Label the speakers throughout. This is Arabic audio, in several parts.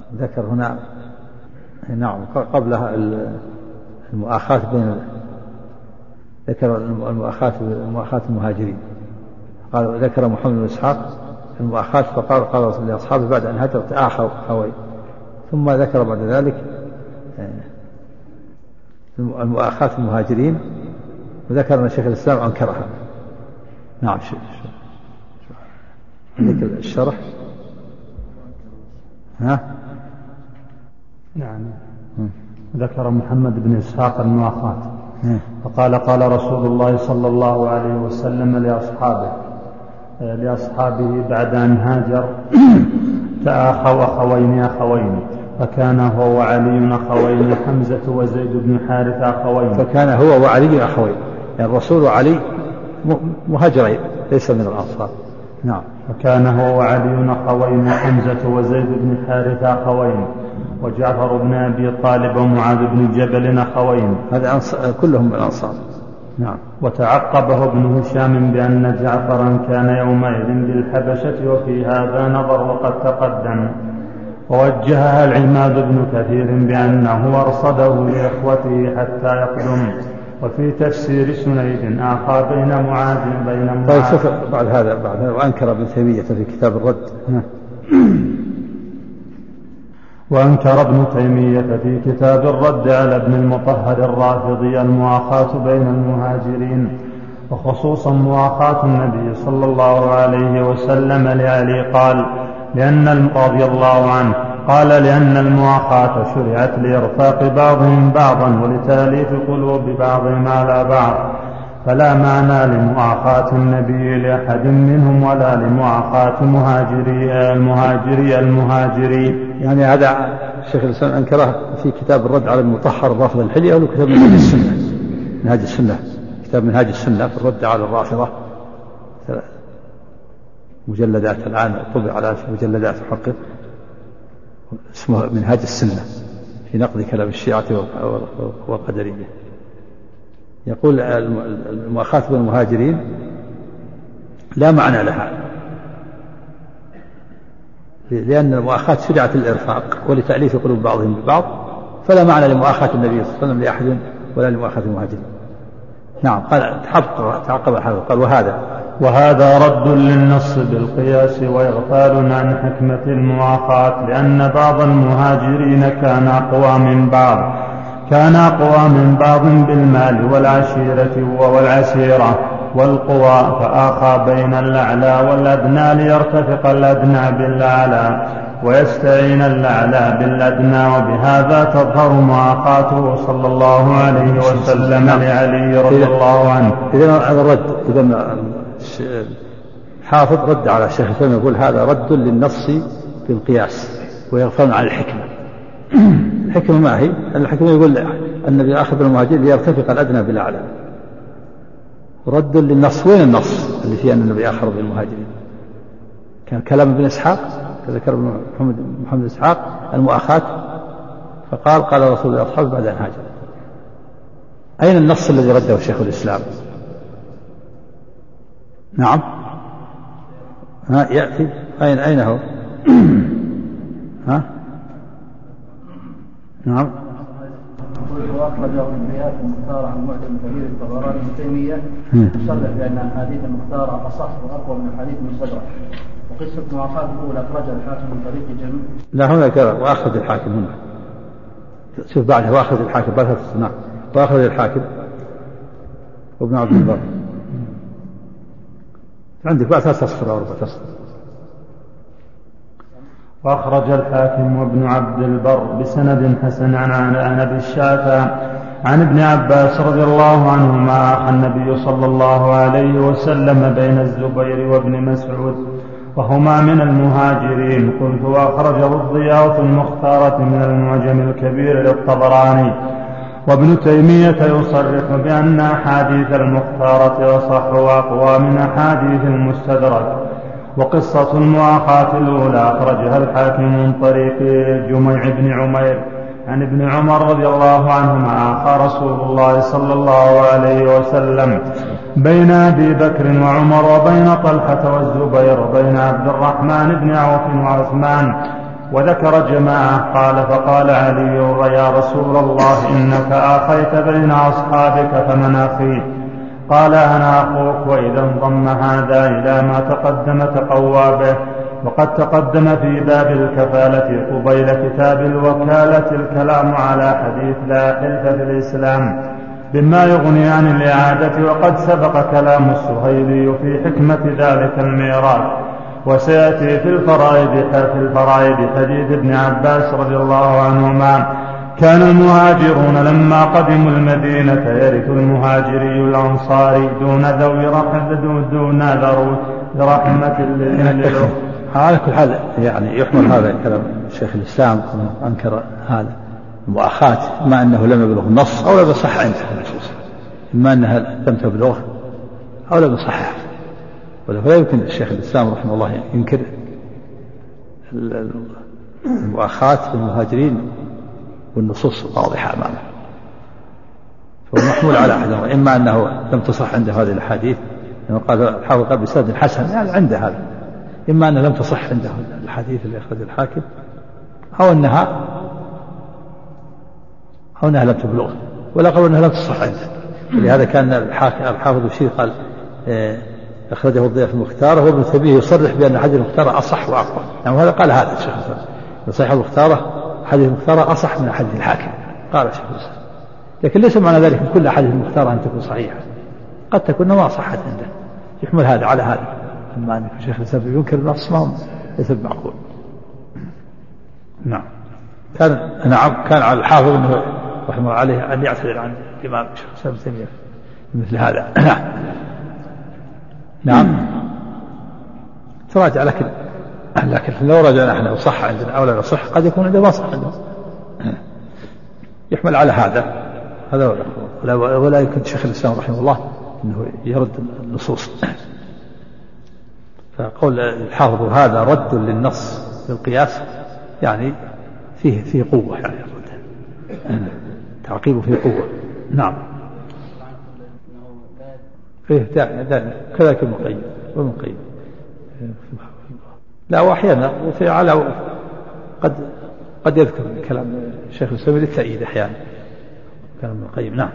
Speaker 1: ذكر هنا نعم قبلها المؤاخاة بين ذكر المؤاخاة المهاجرين، قال ذكر محمد بن إسحاق المؤاخاة فقال رسول الله أصحابه بعد أن هجر تآخوا خوي، ثم ذكر بعد ذلك المؤاخاة المهاجرين، وذكر أن شيخ الإسلام أنكرها. نعم عندك الشرح ها؟
Speaker 2: نعم. ذكر محمد بن إسحاق المؤاخاة فقال قال رسول الله صلى الله عليه وسلم لأصحابه بعد أن هاجر تآخوا أخوين فكان هو وعلي أخوين، حمزة وزيد بن حارثة أخوين.
Speaker 1: فكان هو وعلي أخوين، يعني الرسول وعلي مهاجرين ليس من الأنصار. نعم.
Speaker 2: فكان هو وعلي أخوين، حمزة وزيد بن حارثة أخوين، وجعفر بن أبي طالب ومعاذ بن جبل أخوين.
Speaker 1: هذا كلهم من الأنصار. نعم.
Speaker 2: وتعقبه ابن هشام بأن جعفرا كان يومئذ بالحبشة، وفي هذا نظر وقد تقدم. ووجهها العماد بن كثير بأنه أرصده لإخوته حتى يقدم. وفي تفسير سنيد آخر بين معاذ
Speaker 1: طيب شوف بعد هذا وأنكر ابن تيمية في كتاب الرد.
Speaker 2: وأنكر ابن تيمية في كتاب الرد على ابن المطهر الرافضي المؤاخاة بين المهاجرين، وخصوصا مؤاخاة النبي صلى الله عليه وسلم لعلي، قال لأن رضي الله عنه قال لأن المؤاخاة شرعت لإرفاق بعضهم بعضا ولتأليف قلوب بعضهم على بعض، فلا معنى لمؤاخاة النبي لأحد منهم ولا لمؤاخاة المهاجري.
Speaker 1: يعني هذا الشيخ الإسلام أنكره في كتاب الرد على المطهر الرافض الحلي، أو كتاب منهاج السنة كتاب منهاج السنة في الرد على الرافضة، مجلدات الآن طبع على مجلدات محقق اسمه منهاج السنة في نقد كلام الشيعة والقدرية. يقول المؤاخاة بالمهاجرين لا معنى لها، لأن المؤاخاة شرعت الإرفاق ولتأليف قلوب بعضهم ببعض، فلا معنى لمؤاخاة النبي صلى الله عليه وسلم لأحد ولا لمؤاخاة المهاجرين. نعم. قال تعقب الحافظ قال
Speaker 2: وهذا رد للنص بالقياس وإغفال عن حكمة المؤاخاة، لأن بعض المهاجرين كان أقوى من بعض بالمال والعشيرة والعسيرة والقوى، فآخى بين الأعلى والأدنى ليرتفق الأدنى بالأعلى ويستعين الأعلى بالأدنى، وبهذا تظهر مؤاخاته صلى الله عليه وسلم لعلي رضي الله عنه.
Speaker 1: إذن هذا الرد، إذن حافظ رد على الشيخ الإسلام يقول هذا رد للنص بالقياس ويغفلون عن الحكمة. الحكمة ما هي؟ الحكمة يقول النبي أخذ المهاجرين ليرتفق الأدنى بالأعلى، رد للنص. وين النص اللي فيه أن النبي أخذ بالمهاجرين؟ كان كلام ابن إسحاق، ذكر محمد إسحاق المؤاخاة فقال رسول الله أصحابه بعد أن هاجر. أين النص الذي رده شيخ الإسلام؟ نعم. يأتي أين هو؟ نعم.
Speaker 3: وأخرجه البيهقي المختار عن معجم كبير الطبراني ابن تيمية يصرح بأن أحاديث المختار أصح وأقوى من أحاديث المستدرك. وقصة مؤاخاة الأولى أخرجها الحاكم من طريق جمع.
Speaker 1: لا هنا كذا وأخرج الحاكم هنا. شوف بعدها وأخرج الحاكم بعدها في الصناع وأخرج الحاكم وابن عبد البر. عندك بعدها تصفر أو ربع تصفر.
Speaker 2: وأخرج الحاكم وابن عبد البر بسند حسن عن أبي الشافعي عن ابن عباس رضي الله عنهما أخى النبي صلى الله عليه وسلم بين الزبير وابن مسعود وهما من المهاجرين. قلت وأخرجه الضياء في المختارة من المعجم الكبير للطبراني. وابن تيمية يصرح بأن أحاديث المختارة أصح وأقوى من أحاديث المستدرك. وقصة المؤاخاة الأولى أخرجها الحاكم من طريق جميع بن عمير عن ابن عمر رضي الله عنهما أخى رسول الله صلى الله عليه وسلم بين أبي بكر وعمر وبين طلحة والزبير وبين عبد الرحمن بن عوف وعثمان، وذكر جماعة. قال فقال علي يا رسول الله إنك آخيت بين أصحابك فمن أخي؟ قال أنا أخوك. وإذا انضم هذا إلى ما تقدم تقوى به. وقد تقدم في باب الكفالة قبيل كتاب الوكالة الكلام على حديث لا حلف في الإسلام بما يغني عن الإعادة. وقد سبق كلام السهيلي في حكمة ذلك الميراث. وسيأتي في الفرائض حديث ابن عباس رضي الله عنهما كان المهاجرون لما قدموا المدينة يرث المهاجري الأنصاري دون ذوي رحمة لله.
Speaker 1: على كل حال يعني يحمل هذا كلام شيخ الإسلام أنكر هذا المؤاخاة إما أنه لم يبلغ النص أو لم يصح عنده النصوص، إما أنها لم تبلغ أو لم يصحح. ولا يمكن الشيخ الإسلام رحمه الله ينكر المؤاخاة بالمهاجرين والنصوص واضحة أمامه، فهو محمول على أحدهما، إما أنه لم تصح عنده هذه الأحاديث يعني قال الحافظ بسند حسن يعني عنده هذا، إما أنها لم تصح عنده الحديث اللي أخرج الحاكم أو أنها لم تبلغ، ولا قالوا أنها لم تصح عنده. ولهذا كان الحافظ الشيخ قال أخرجه الضياء في المختارة، وابن تيمية يصرح بأن حديث المختارة أصح وأقوى. يعني هذا قال هذا الشيخ الإسلام صحيح المختارة حديث المختارة أصح من حديث الحاكم، قال الشيخ الإسلام. لكن ليس معنى ذلك من كل حديث المختارة أن تكون صحيحة، قد تكون ما صحت عنده، يحمل هذا على هذا. أما أن الشيخ الإسلام ينكر النص ما ليس بمعقول. نعم. كان على الحافظ أنه رحمه الله عليه أن يعتذر عن الإمام الشيخ الإسلام ابن تيمية مثل هذا. نعم تراجع، لكن لو رجعنا احنا وصح عندنا أو لا يصح قد يكون عنده ما صح عنده، يحمل على هذا ولا يمكن الشيخ الإسلام رحمه الله أنه يرد النصوص. فقول الحافظ هذا رد للنص بالقياس يعني فيه قوة، يعني تعقيبه فيه قوة. نعم فيه دائما كذلك المقيم والمقيم. لا وأحيانا وفي على قد يذكر كلام الشيخ الإسلام للتأييد أحيانا كلام القيم. نعم.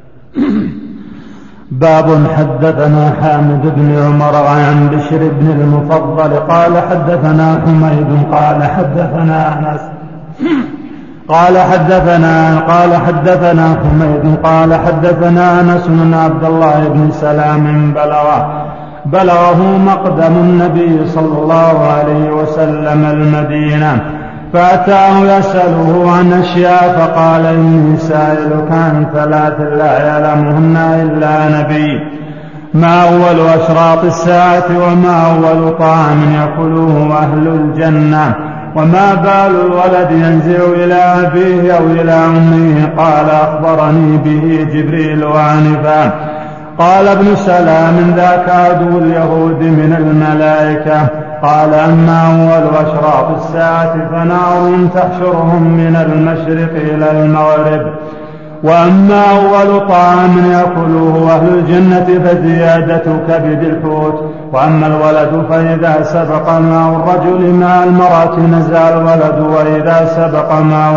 Speaker 2: باب حدثنا حامد بن عمر عن بشر بن المفضل قال حدثنا حميد قال حدثنا أنس قال حدثنا حميد قال حدثنا أنس بن عبد الله بن سلام بلغه مقدم النبي صلى الله عليه وسلم المدينة فأتاه يسأله عن أشياء فقال إني سائلك عن ثلاث لا يعلمهن إلا نبي: ما أول أشراط الساعة، وما أول طعام يأكله أهل الجنة، وما بال الولد ينزع إلى أبيه أو إلى أمه. قال أخبرني به جبريل عنفا. قال ابن سلام ذاك عدو اليهود من الملائكة. قال أما أول أشراط الساعة فنار تحشرهم من المشرق إلى المغرب، وأما أول طعام يأكله أهل الجنة فزيادة كبد الحوت، وأما الولد فإذا سبق ماء الرجل مع المرأة نزع الولد، وإذا سبق ماء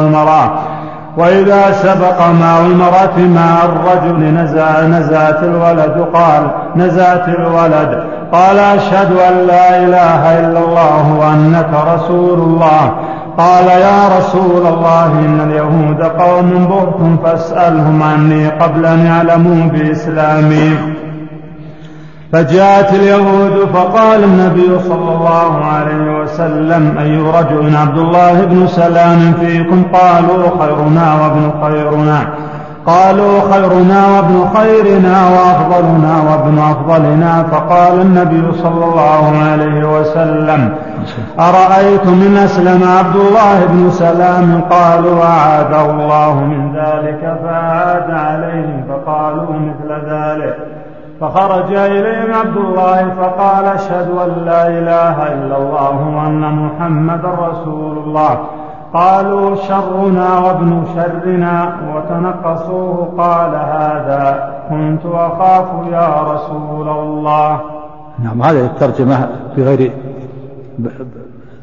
Speaker 2: المرأة مع الرجل نزعت الولد. قال أشهد أن لا إله إلا الله وأنك رسول الله. قال يا رسول الله إن اليهود قوم بهت فاسألهم عني قبل أن يعلموا بإسلامي. فجاءت اليهود فقال النبي صلى الله عليه وسلم أي رجل عبد الله بن سلام فيكم؟ قالوا خيرنا وابن خيرنا وأفضلنا وابن أفضلنا. فقال النبي صلى الله عليه وسلم أرأيتم إن أسلم عبد الله بن سلام؟ قالوا أعاذه الله من ذلك، فأعاد عليهم فقالوا مثل ذلك. فخرج إليهم عبد الله فقال أشهد أن لا إله إلا الله وأن محمد رسول الله. قالوا شرنا وابن شرنا وتنقصوه. قال هذا كنت أخاف يا رسول الله.
Speaker 1: نعم هذه الترجمة بغير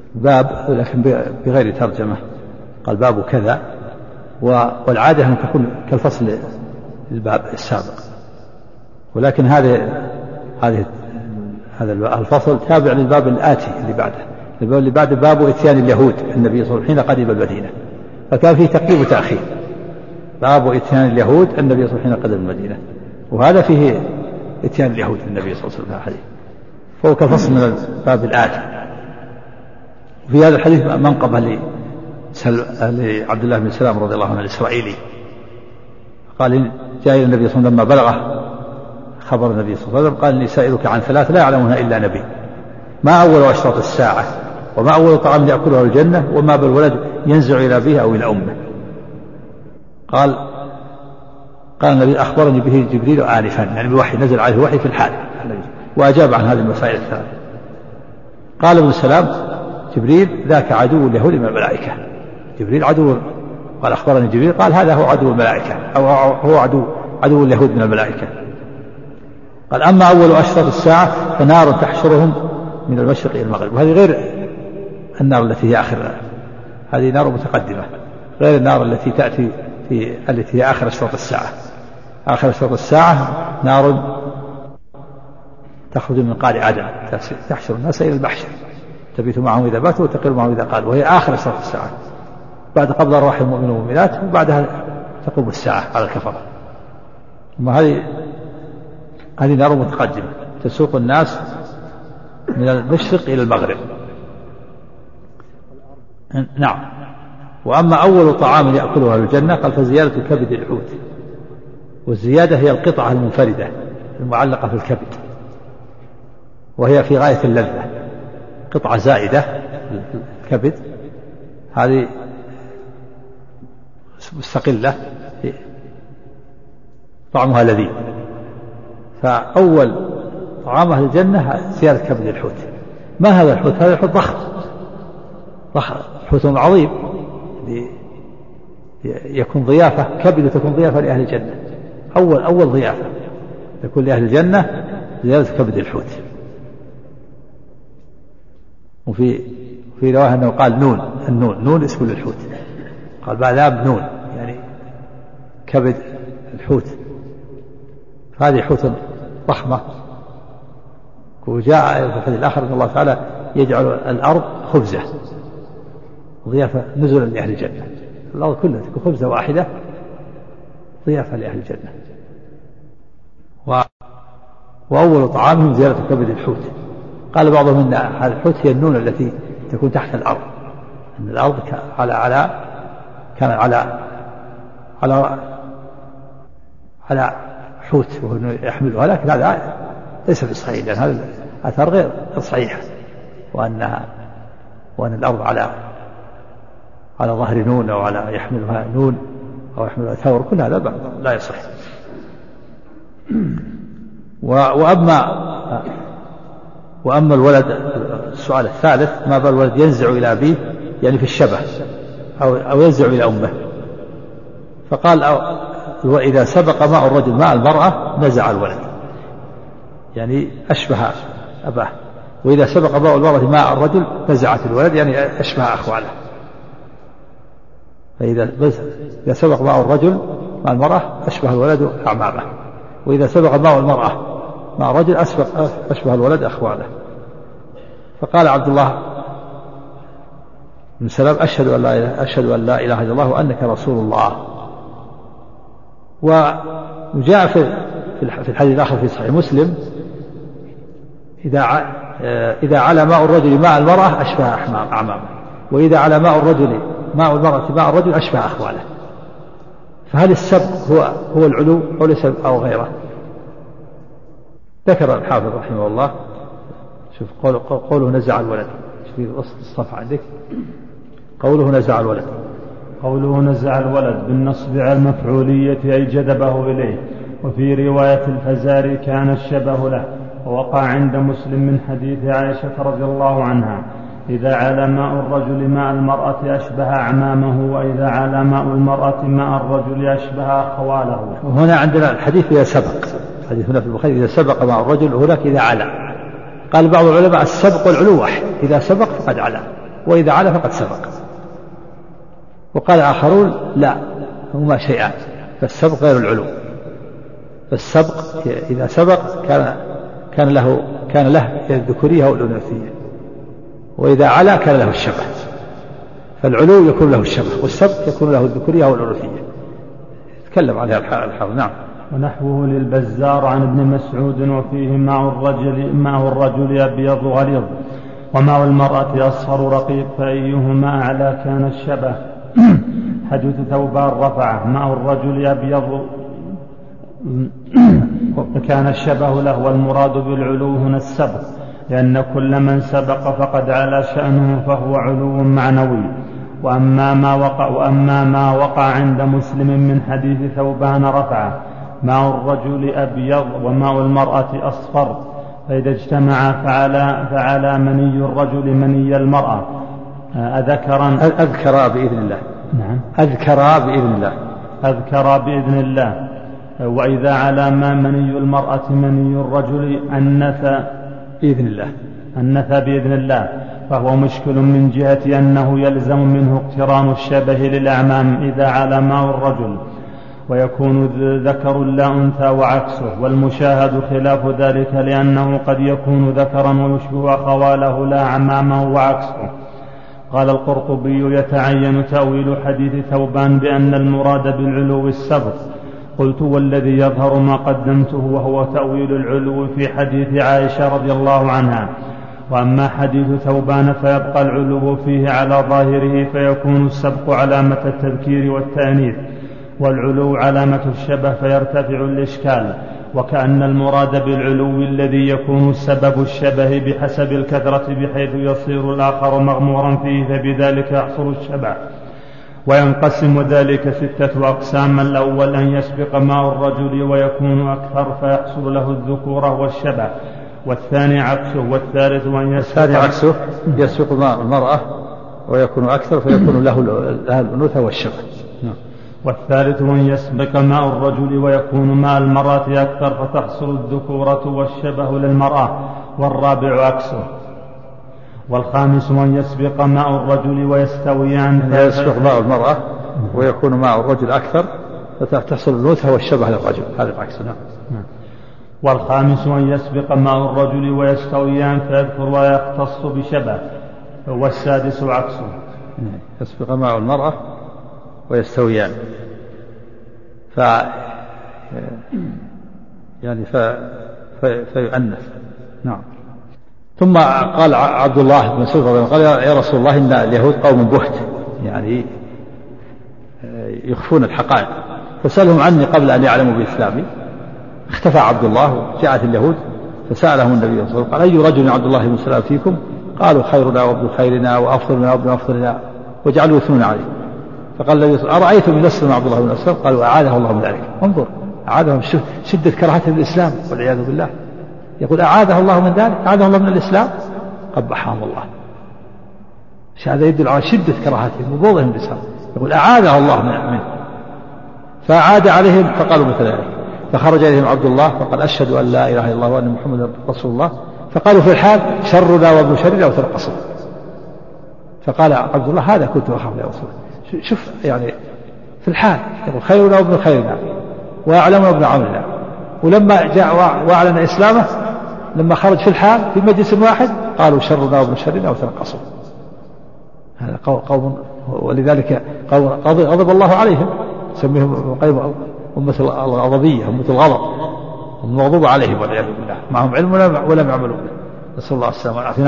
Speaker 1: باب لكن بغير ترجمة، قال باب كذا، والعادة أن تكون كالفصل الباب السابق، ولكن هذا الفصل تابع للباب الآتي اللي بعده. الباب اللي بعده باب إتيان اليهود النبي صلى الله عليه وسلم حين قدم المدينة، فكان فيه تقديم وتأخير. باب إتيان اليهود النبي صلى الله عليه وسلم حين قدم المدينة، وهذا فيه إتيان اليهود النبي صلى الله عليه وسلم في الحديث، فهو كفصل من الباب الآتي. وفي هذا الحديث منقبة لعبد الله بن سلام رضي الله عنه الإسرائيلي، قال جاء النبي صلى الله عليه وسلم لما بلغه خبر النبي صلى الله عليه وسلم قال إني سائلك عن ثلاث لا يعلمها إلا نبي، ما أول أشراط الساعة، وما أول طعام يأكله الجنة، وما بالولد ينزع إلى أبيه أو إلى أمه. قال النبي أخبرني به جبريل آنفا، يعني بوحي نزل عليه وحي في الحال، وأجاب عن هذه المسائل الثلاث. قال ابن سلام جبريل ذاك عدو اليهود من الملائكة، جبريل عدو، قال أخبرني جبريل قال هذا هو عدو الملائكة، أو هو عدو اليهود من الملائكة. قال أما أول أشراط الساعة فنار تحشرهم من المشرق إلى المغرب، وهذه غير النار التي هي آخر، هذه نار متقدمة غير النار التي تأتي التي هي آخر أشراط الساعة. آخر أشراط الساعة نار تخرج من قعر عدن تحشر الناس إلى المحشر، تبيت معهم إذا باتوا وتقر معهم إذا قالوا، وهي آخر أشراط الساعة بعد قبض أرواح المؤمنين والمؤمنات، وبعدها تقوم الساعة على الكفرة. هذه نار متقدمة تسوق الناس من المشرق إلى المغرب. نعم. وأما أول طعام يأكلها الجنة قال فزيادة كبد الحوت، والزيادة هي القطعة المنفردة المعلقة في الكبد، وهي في غاية اللذة، قطعة زائدة الكبد هذه مستقلة طعمها لذيذ. فأول طعام أهل الجنة زيادة كبد الحوت. ما هذا الحوت؟ هذا الحوت ضخم حوت عظيم يكون ضيافة، كبد تكون ضيافة لأهل الجنة، أول ضيافة تكون لأهل الجنة زيادة كبد الحوت. وفي رواية أنه قال نون اسم للحوت، قال بعد نون يعني كبد الحوت، هذه حوت ضخمة. وجاء في الحديث الآخر أن الله تعالى يجعل الأرض خبزة ضيافة نزلا لأهل الجنة، الأرض كلها تكون خبزة واحدة ضيافة لأهل الجنة. وأول طعامهم زيادة كبد الحوت. قال بعضهم أن هذا الحوت هي النون التي تكون تحت الأرض، أن الأرض كان على حوت وهو يحملها، لكن هذا ليس في الصحيح، لأن هذا الأثر غير صحيح، وأن الأرض على ظهر نون أو على يحملها نون أو يحملها ثور، كل هذا لا يصح. وأما الولد، السؤال الثالث ما بال الولد ينزع إلى أبيه، يعني في الشبه أو ينزع إلى أمه. فقال وإذا سبق ماء الرجل ماء المرأة نزع الولد، يعني أشبه أباه. وإذا سبق ماء المرأة ماء الرجل نزعت الولد، يعني أشبه أخواله. فإذا سبق ماء الرجل ماء المرأة أشبه الولد أعمامه، وإذا سبق ماء المرأة مع رجل أشبه الولد أخواله. فقال عبد الله بن سلام أشهد أن لا إله إلا الله وأنك رسول الله. وجاء في الحديث الآخر في صحيح مسلم إذا على ماء الرجل ماء المرأة أشبه أعمامه، وإذا على ماء المرأة ماء الرجل أشبه أخواله. فهل السبق هو العلو أو ليس أو غيره؟ ذكر الحافظ رحمه الله، شوف قوله نزع الولد، في وسط الصفحة عندك قوله نزع الولد بالنصب على المفعولية أي جذبه إليه. وفي رواية الفزاري كان الشبه له. ووقع عند مسلم من حديث عائشة رضي الله عنها إذا على ماء الرجل ماء المرأة أشبه أعمامه، وإذا على ماء المرأة ماء الرجل أشبه أخواله. وهنا عندنا الحديث إذا سبق، الحديث هنا في البخاري إذا سبق ماء الرجل، هناك إذا على. قال بعض العلماء السبق والعلو واحد، إذا سبق فقد على، وإذا علا فقد سبق. وقال آخرون لا، هما شيئان، فالسبق غير العلو. فالسبق إذا سبق كان له الذكورية أو الأنوثية، وإذا علا كان له الشبه. فالعلو يكون له الشبه، والسبق يكون له الذكورية أو الأنوثية. تكلم عليها الحافظ. نعم.
Speaker 2: ونحوه للبزار عن ابن مسعود: وفيه ماء الرجل أبيض غليظ وماء المرأة أصفر رقيق، فأيهما أعلى كان الشبه. حديث ثوبان رفعه: ماء الرجل أبيض كان الشبه له، والمراد بالعلو هنا السبق، لأن كل من سبق فقد علا شأنه فهو علو معنوي. وأما ما وقع عند مسلم من حديث ثوبان رفعه: ماء الرجل أبيض وماء المرأة أصفر، فإذا اجتمع فعلى مني الرجل مني المرأة.
Speaker 1: أذكر بإذن الله.
Speaker 2: نعم. أذكر بإذن الله. وإذا على ما مني المرأة مني الرجل أنث بإذن الله، فهو مشكل من جهة أنه يلزم منه اقتران الشبه للأعمام إذا على ماء الرجل، ويكون ذكر لا أنثى وعكسه، والمشاهد خلاف ذلك، لأنه قد يكون ذكرا ويشبه أخواله لا أعمامه وعكسه. قال القرطبي: يتعين تأويل حديث ثوبان بأن المراد بالعلو السبق. قلت: والذي يظهر ما قدمته، وهو تأويل العلو في حديث عائشة رضي الله عنها. وأما حديث ثوبان فيبقى العلو فيه على ظاهره، فيكون السبق علامة التذكير والتأنيث، والعلو علامة الشبه، فيرتفع الإشكال. وكأن المراد بالعلو الذي يكون سبب الشبه بحسب الكثرة، بحيث يصير الآخر مغمورا فيه، فبذلك يحصل الشبه. وينقسم ذلك 6 أقسام: الأول أن يسبق ماء الرجل ويكون أكثر، فيحصل له الذكورة والشبه، والثاني عكسه، والثالث أن
Speaker 1: يسبق ماء المرأة ويكون أكثر، فيكون له الأنوثة والشبه.
Speaker 2: والثالث أن يسبق ماء الرجل ويكون ماء المرأة أكثر، فتحصل الذكورة والشبه للمرأة، والرابع عكسه. والخامس أن يسبق ماء الرجل ويستويان،
Speaker 1: يسبق ماء المرأة ويكون ماء الرجل أكثر، فتحصل الأنوثة والشبه للرجل. هذا العكس. نعم.
Speaker 2: والخامس أن يسبق ماء الرجل ويستويان، فيذكر ويختص بشبه. والسادس عكسه:
Speaker 1: يسبق ماء المرأة ويستويان، فيؤنث. نعم. ثم قال عبد الله بن مسعود رضي الله عنه: قال: يا رسول الله، إن اليهود قوم بهت، يعني يخفون الحقائق، فسألهم عني قبل أن يعلموا بإسلامي. اختفى عبد الله، وجاءت اليهود فسألهم النبي صلى الله عليه وسلم: قال: أي رجل عبد الله بن سلام فيكم؟ قالوا: خيرنا وابن خيرنا وأفضلنا وابن أفضلنا، وجعلوا يثنون عليه. فقال النبي صلى الله عليه وسلم: أرأيتم إن أسلم عبد الله بن مسعود؟ قالوا: أعاذه الله من ذلك. انظر، أعاذهم، شدة كراهته للإسلام والعياذ بالله. يقول: أعاذه الله من ذلك، أعاذه الله من الإسلام، قبحهم الله. هذا يدل على شدة كراهتهم وبغضهم للإسلام. يقول: أعاذه الله منه. فأعاد عليهم فقالوا مثل ذلك. فخرج إليهم عبد الله فقال: أشهد أن لا إله إلا الله وأن محمدا رسول الله. فقالوا في الحال: شرنا وابن شرنا، وترقصوا. فقال عبد الله: هذا كنت أخاف يا رسول الله. شوف يعني في الحال يقول: خيرنا وابن خيرنا وأعلمنا وابن عملنا. ولما جاء وأعلن إسلامه، لما خرج في الحال في مجلس واحد قالوا: شرنا وابن شرنا، وترقصوا. هذا قوم، ولذلك غضب الله عليهم، سميهم أمة الغضبية، أمة الغضب، هم مغضوب عليهم والعياذ بالله، معهم علم ولم يعملوا به، نسأل الله السلامة والعافية.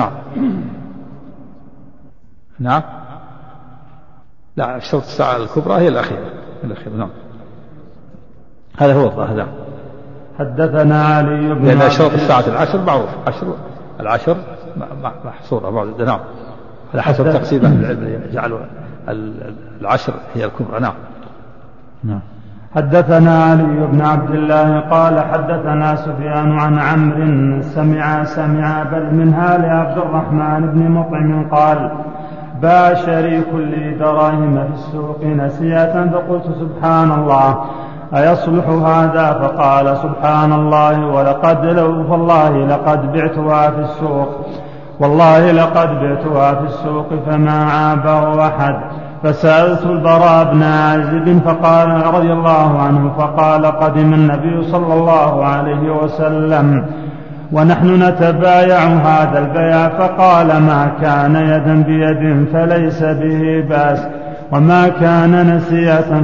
Speaker 1: نعم. لا، شرط الساعة الكبرى هي الأخيرة. نعم. هذا هو الظاهر.
Speaker 2: حدثنا علي بن
Speaker 1: لأن شرط الساعة العشر معروف، العشر محصورة معدودة. نعم. على حسب تقسيم أهل العلم جعلوا العشر هي الكبرى. نعم.
Speaker 2: حدثنا علي بن عبد الله قال: حدثنا سفيان عن عمرو سمع بل منها لعبد الرحمن بن مطعم قال: باع شريك لي دراهم في السوق نسيئة، فقلت: سبحان الله، أيصلح هذا؟ فقال: سبحان الله، ولقد لو فالله لقد بعتها في السوق. والله لقد بعتها في السوق فما عابه أحد. فسألت البراء بن عازب فقال رضي الله عنه فقال قدم النبي صلى الله عليه وسلم ونحن نتبايع هذا البيع فقال ما كان يدا بيد فليس به بأس وما كان نسيئة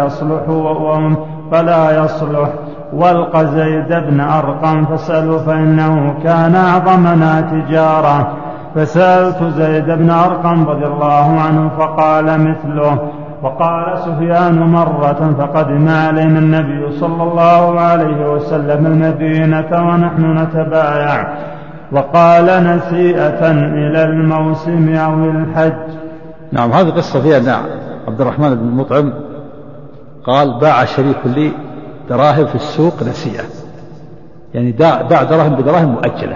Speaker 2: فلا يصلح والق زيد بن أرقم فسأله فإنه كان أعظمنا تجارة. فسألت زيد بن أرقم رضي الله عنه فقال مثله. وقال سفيان مرة فقدم علينا النبي صلى الله عليه وسلم المدينة ونحن نتبايع وقال نسيئة إلى الموسم أو الحج.
Speaker 1: نعم هذه قصة فيها أن عبد الرحمن بن مطعم قال باع شريك لي دراهم في السوق نسيئة، يعني باع دراهم بدراهم مؤجلة،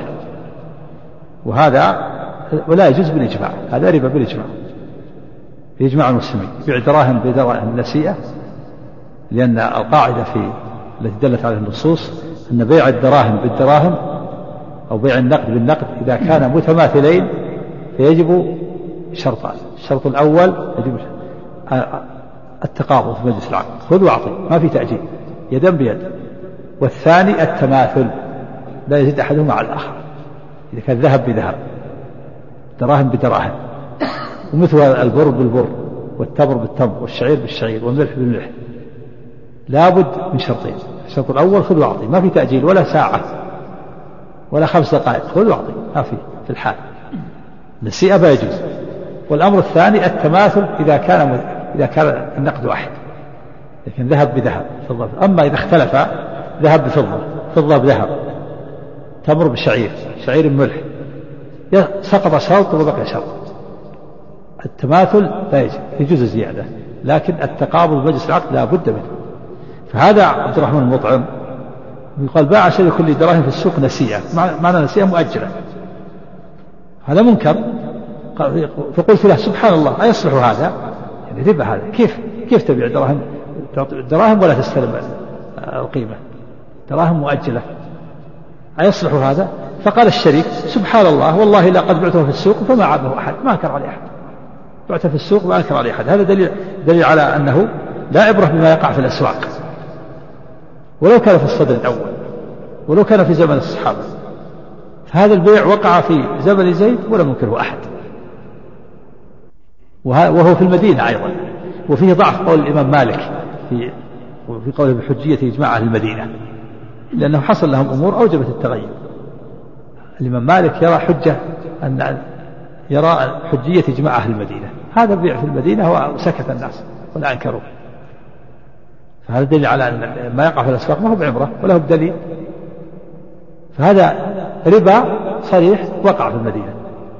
Speaker 1: وهذا ولا يجوز بالإجماع، هذا ربا بالإجماع بإجماع المسلمين. بيع دراهم بدراهم نسيئة، لأن القاعدة التي دلت على النصوص أن بيع الدراهم بالدراهم أو بيع النقد بالنقد إذا كان متماثلين فيجب شرطان. الشرط الأول يجب التقابض في مجلس العقد، خذ واعطي ما في تأجيل، يدا بيد. والثاني التماثل، لا يزيد أحدهما على الآخر، إذا كان ذهب بذهب دراهم بدراهم، ومثل البر بالبر والتمر بالتمر والشعير بالشعير والملح بالملح، لابد من شرطين. الشرط الأول خذ واعطي، ما في تأجيل ولا ساعة ولا 5 دقائق، خذ واعطي ما في الحال، نسيئة لا يجوز. والأمر الثاني التماثل إذا كان النقد واحد، لكن ذهب بذهب فضة. أما إذا اختلف ذهب بفضة، فضة بذهب، تمر بشعير، شعير بملح، سقط شرط وبقي شرط. التماثل لا يجوز الزيادة، لكن التقابض بمجلس العقد لا بد منه. فهذا عبد الرحمن المطعم يقال باع شريك لي دراهم في السوق نسيئة، معنى نسيئة مؤجلة، هذا منكر. فقلت له سبحان الله أيصلح هذا؟ يعني ربا هذا، كيف تبيع دراهم ولا تستلم القيمة، دراهم مؤجلة، أيصلح هذا؟ فقال الشريك سبحان الله والله لقد بعته في السوق فما عابه أحد، ما أنكر عليه أحد، بعته في السوق ما أنكر عليه أحد. هذا دليل على أنه لا عبرة بما يقع في الأسواق، ولو كان في الصدر الأول، ولو كان في زمن الصحابة. فهذا البيع وقع في زمن زيد ولم ينكره أحد، وهو في المدينة أيضا. وفيه ضعف قول الإمام مالك في قوله بحجية إجماع أهل المدينة، لأنه حصل لهم أمور أوجبت التغير. الإمام مالك يرى حجية إجماع أهل المدينة، هذا بيع في المدينة وسكت الناس ولا أنكروه. فهذا دليل على أن ما يقع في الأسواق ما هو بعبرة ولا هو بدليل. فهذا ربا صريح وقع في المدينة.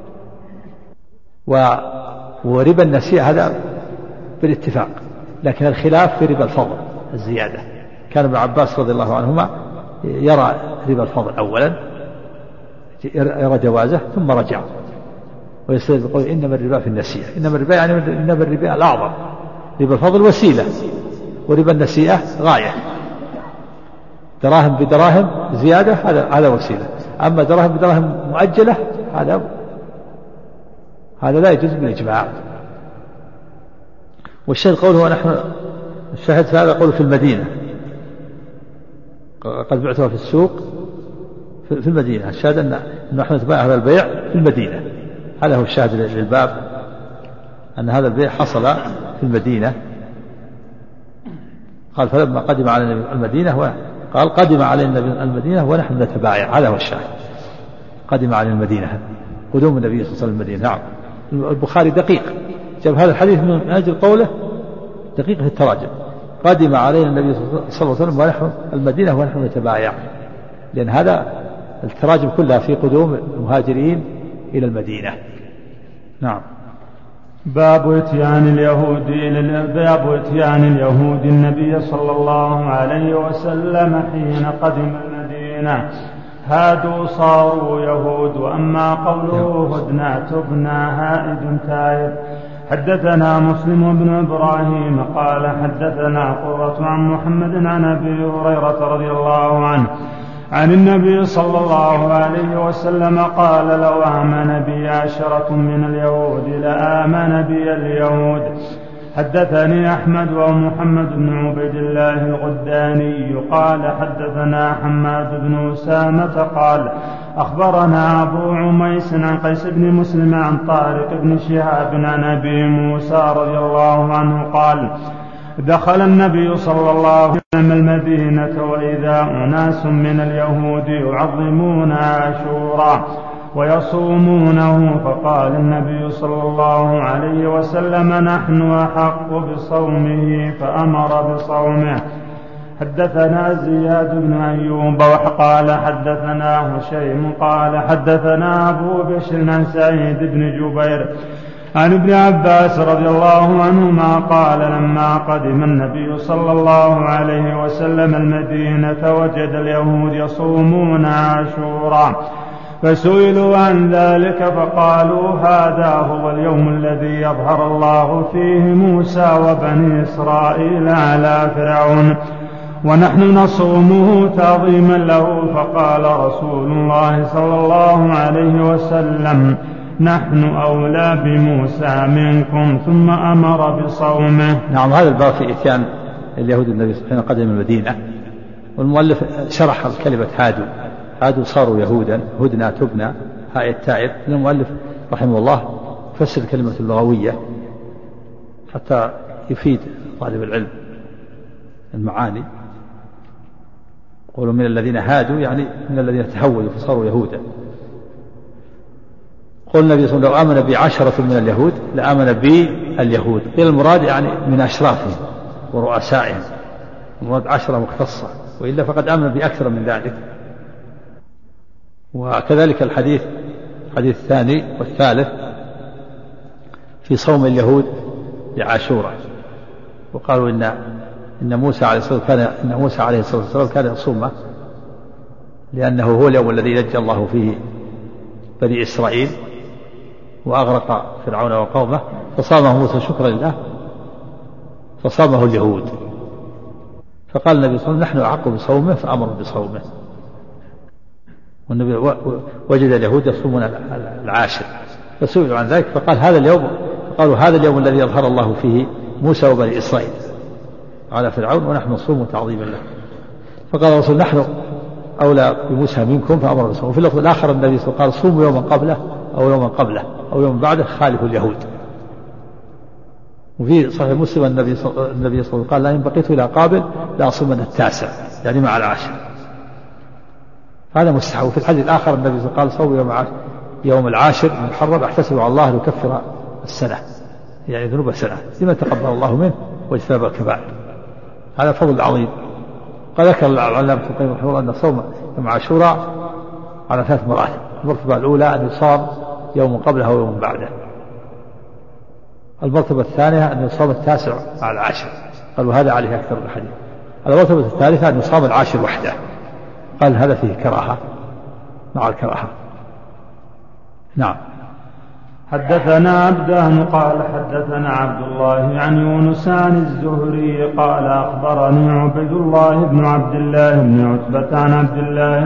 Speaker 1: وربا النسيئة هذا بالاتفاق، لكن الخلاف في ربا الفضل الزيادة. كان ابن عباس رضي الله عنهما يرى ربا الفضل أولا، يرى جوازه ثم رجع ويستدل بقول إنما الربا في النسيئة. إنما الربا يعني إنما الربا الأعظم، ربا الفضل وسيلة، وربا النسيئة غاية. دراهم بدراهم زيادة هذا وسيلة، أما دراهم بدراهم مؤجلة هذا لا يجوز بالإجماع. والشاهد قوله نحن الشاهد في هذا قوله في المدينة، قد بعتها في السوق في المدينة. الشاهد أن نحن نتباع هذا البيع في المدينة، هذا هو الشاهد للباب، أن هذا البيع حصل في المدينة. قال فلما قدم على المدينة قال قدم علينا المدينة ونحن نتبايع، هذا هو الشاهد، قدم على المدينة، قدوم النبي صلى الله عليه وسلم المدينة. نعم البخاري دقيق، جاب هذا الحديث من أجل قوله دقيق في التراجم، قدم علينا النبي صلى الله عليه وسلم ونحن المدينة ونحن نتبايع، لأن هذا التراجم كلها في قدوم المهاجرين إلى المدينة. نعم.
Speaker 2: باب اتيان اليهود النبي صلى الله عليه وسلم حين قدم المدينة. هادوا صاروا يهود. وأما قوله هدنا تبنا هائد تائب. حدثنا مسلم بن إبراهيم قال حدثنا قرة عن محمد عن أبي هريرة رضي الله عنه عن النبي صلى الله عليه وسلم قال لو آمن بي 10 من اليهود لآمن بي اليهود. حدثني أحمد ومحمد بن عبيد الله الغداني قال حدثنا حماد بن أسامة قال أخبرنا أبو عميس عن قيس بن مسلم عن طارق بن شهاب عن أبي موسى رضي الله عنه قال دخل النبي صلى الله عليه وسلم المدينة وإذا أناس من اليهود يعظمون عاشورا ويصومونه، فقال النبي صلى الله عليه وسلم نحن أحق بصومه فأمر بصومه. حدثنا زياد بن أيوب وقال حدثنا هشيم قال حدثنا أبو بشر عن سعيد بن جبير عن ابن عباس رضي الله عنهما قال لما قدم النبي صلى الله عليه وسلم المدينة وجد اليهود يصومون عاشورا، فسئلوا عن ذلك فقالوا هذا هو اليوم الذي يظهر الله فيه موسى وبني إسرائيل على فرعون ونحن نصومه تعظيما له. فقال رسول الله صلى الله عليه وسلم نحن أولى بموسى منكم، ثم أمر بصومه.
Speaker 1: نعم، هذا الباب في إتيان اليهود النبي صلى الله عليه وسلم قدم المدينة، والمؤلف شرح الكلمة هادوا صاروا يهودا، هدنا تبنى هاء التائب. المؤلف رحمه الله فسر الكلمة اللغوية حتى يفيد طالب العلم المعاني. قولوا من الذين هادوا يعني من الذين تهودوا فصاروا يهودا. قل النبي صلى الله عليه وسلم لو آمن ب10 من اليهود لآمن باليهود، قيل المراد يعني من أشرافهم ورؤسائهم، المراد 10 مختصة، وإلا فقد آمن بأكثر من ذلك. وكذلك الحديث الثاني والثالث في صوم اليهود لعاشوراء، وقالوا إن موسى عليه الصلاة والسلام كان يصومه لأنه هو اليوم الذي نجى الله فيه بني إسرائيل وأغرق فرعون وقومه، فصامه موسى شكرا لله فصامه اليهود. فقال النبي صلى الله عليه وسلم نحن أحق بصومه فأمر بصومه. والنبي وجد اليهود يصومون العاشر فسئلوا عن ذلك فقال هذا اليوم الذي يظهر الله فيه موسى وبني إسرائيل على فرعون ونحن نصوم تعظيما له. فقال الرسول نحن أولى بموسى منكم فأمر بصومه. في اللفظ الآخر النبي صلى الله عليه وسلم قال صوموا يوما قبله أو يوما قبله أو يوم بعده خالفوا اليهود. وفي صحيح مسلم النبي صلى الله عليه وسلم قال لا إن بقيت إلى قابل لأصومن التاسع يعني مع العاشر، هذا مستحب. وفي الحديث الآخر النبي صلى الله عليه وسلم قال صوموا يوم العاشر من محرم أحتسب على الله ليكفر السنة يعني ذنوب السنة لمن تقبل الله منه واجتنب الكبائر. هذا فضل عظيم. قال ذكر العلامة ابن القيم رحمه الله أن صوم يوم عاشوراء على 3 مراتب. المرتبة الأولى أن يصام يوم قبله أو يوم بعده. المرتبة الثانية أن يصام التاسع مع العاشر، قالوا هذا عليه أكثر الحديث. المرتبة الثالثة أن يصام العاشر وحده، قال هذا فيه كراهة مع الكراهة. نعم.
Speaker 2: حدثنا عبدان قال حدثنا عبد الله عن يونس عن الزهري قال أخبرني عبيد الله بن عبد الله بن عتبة عن عبد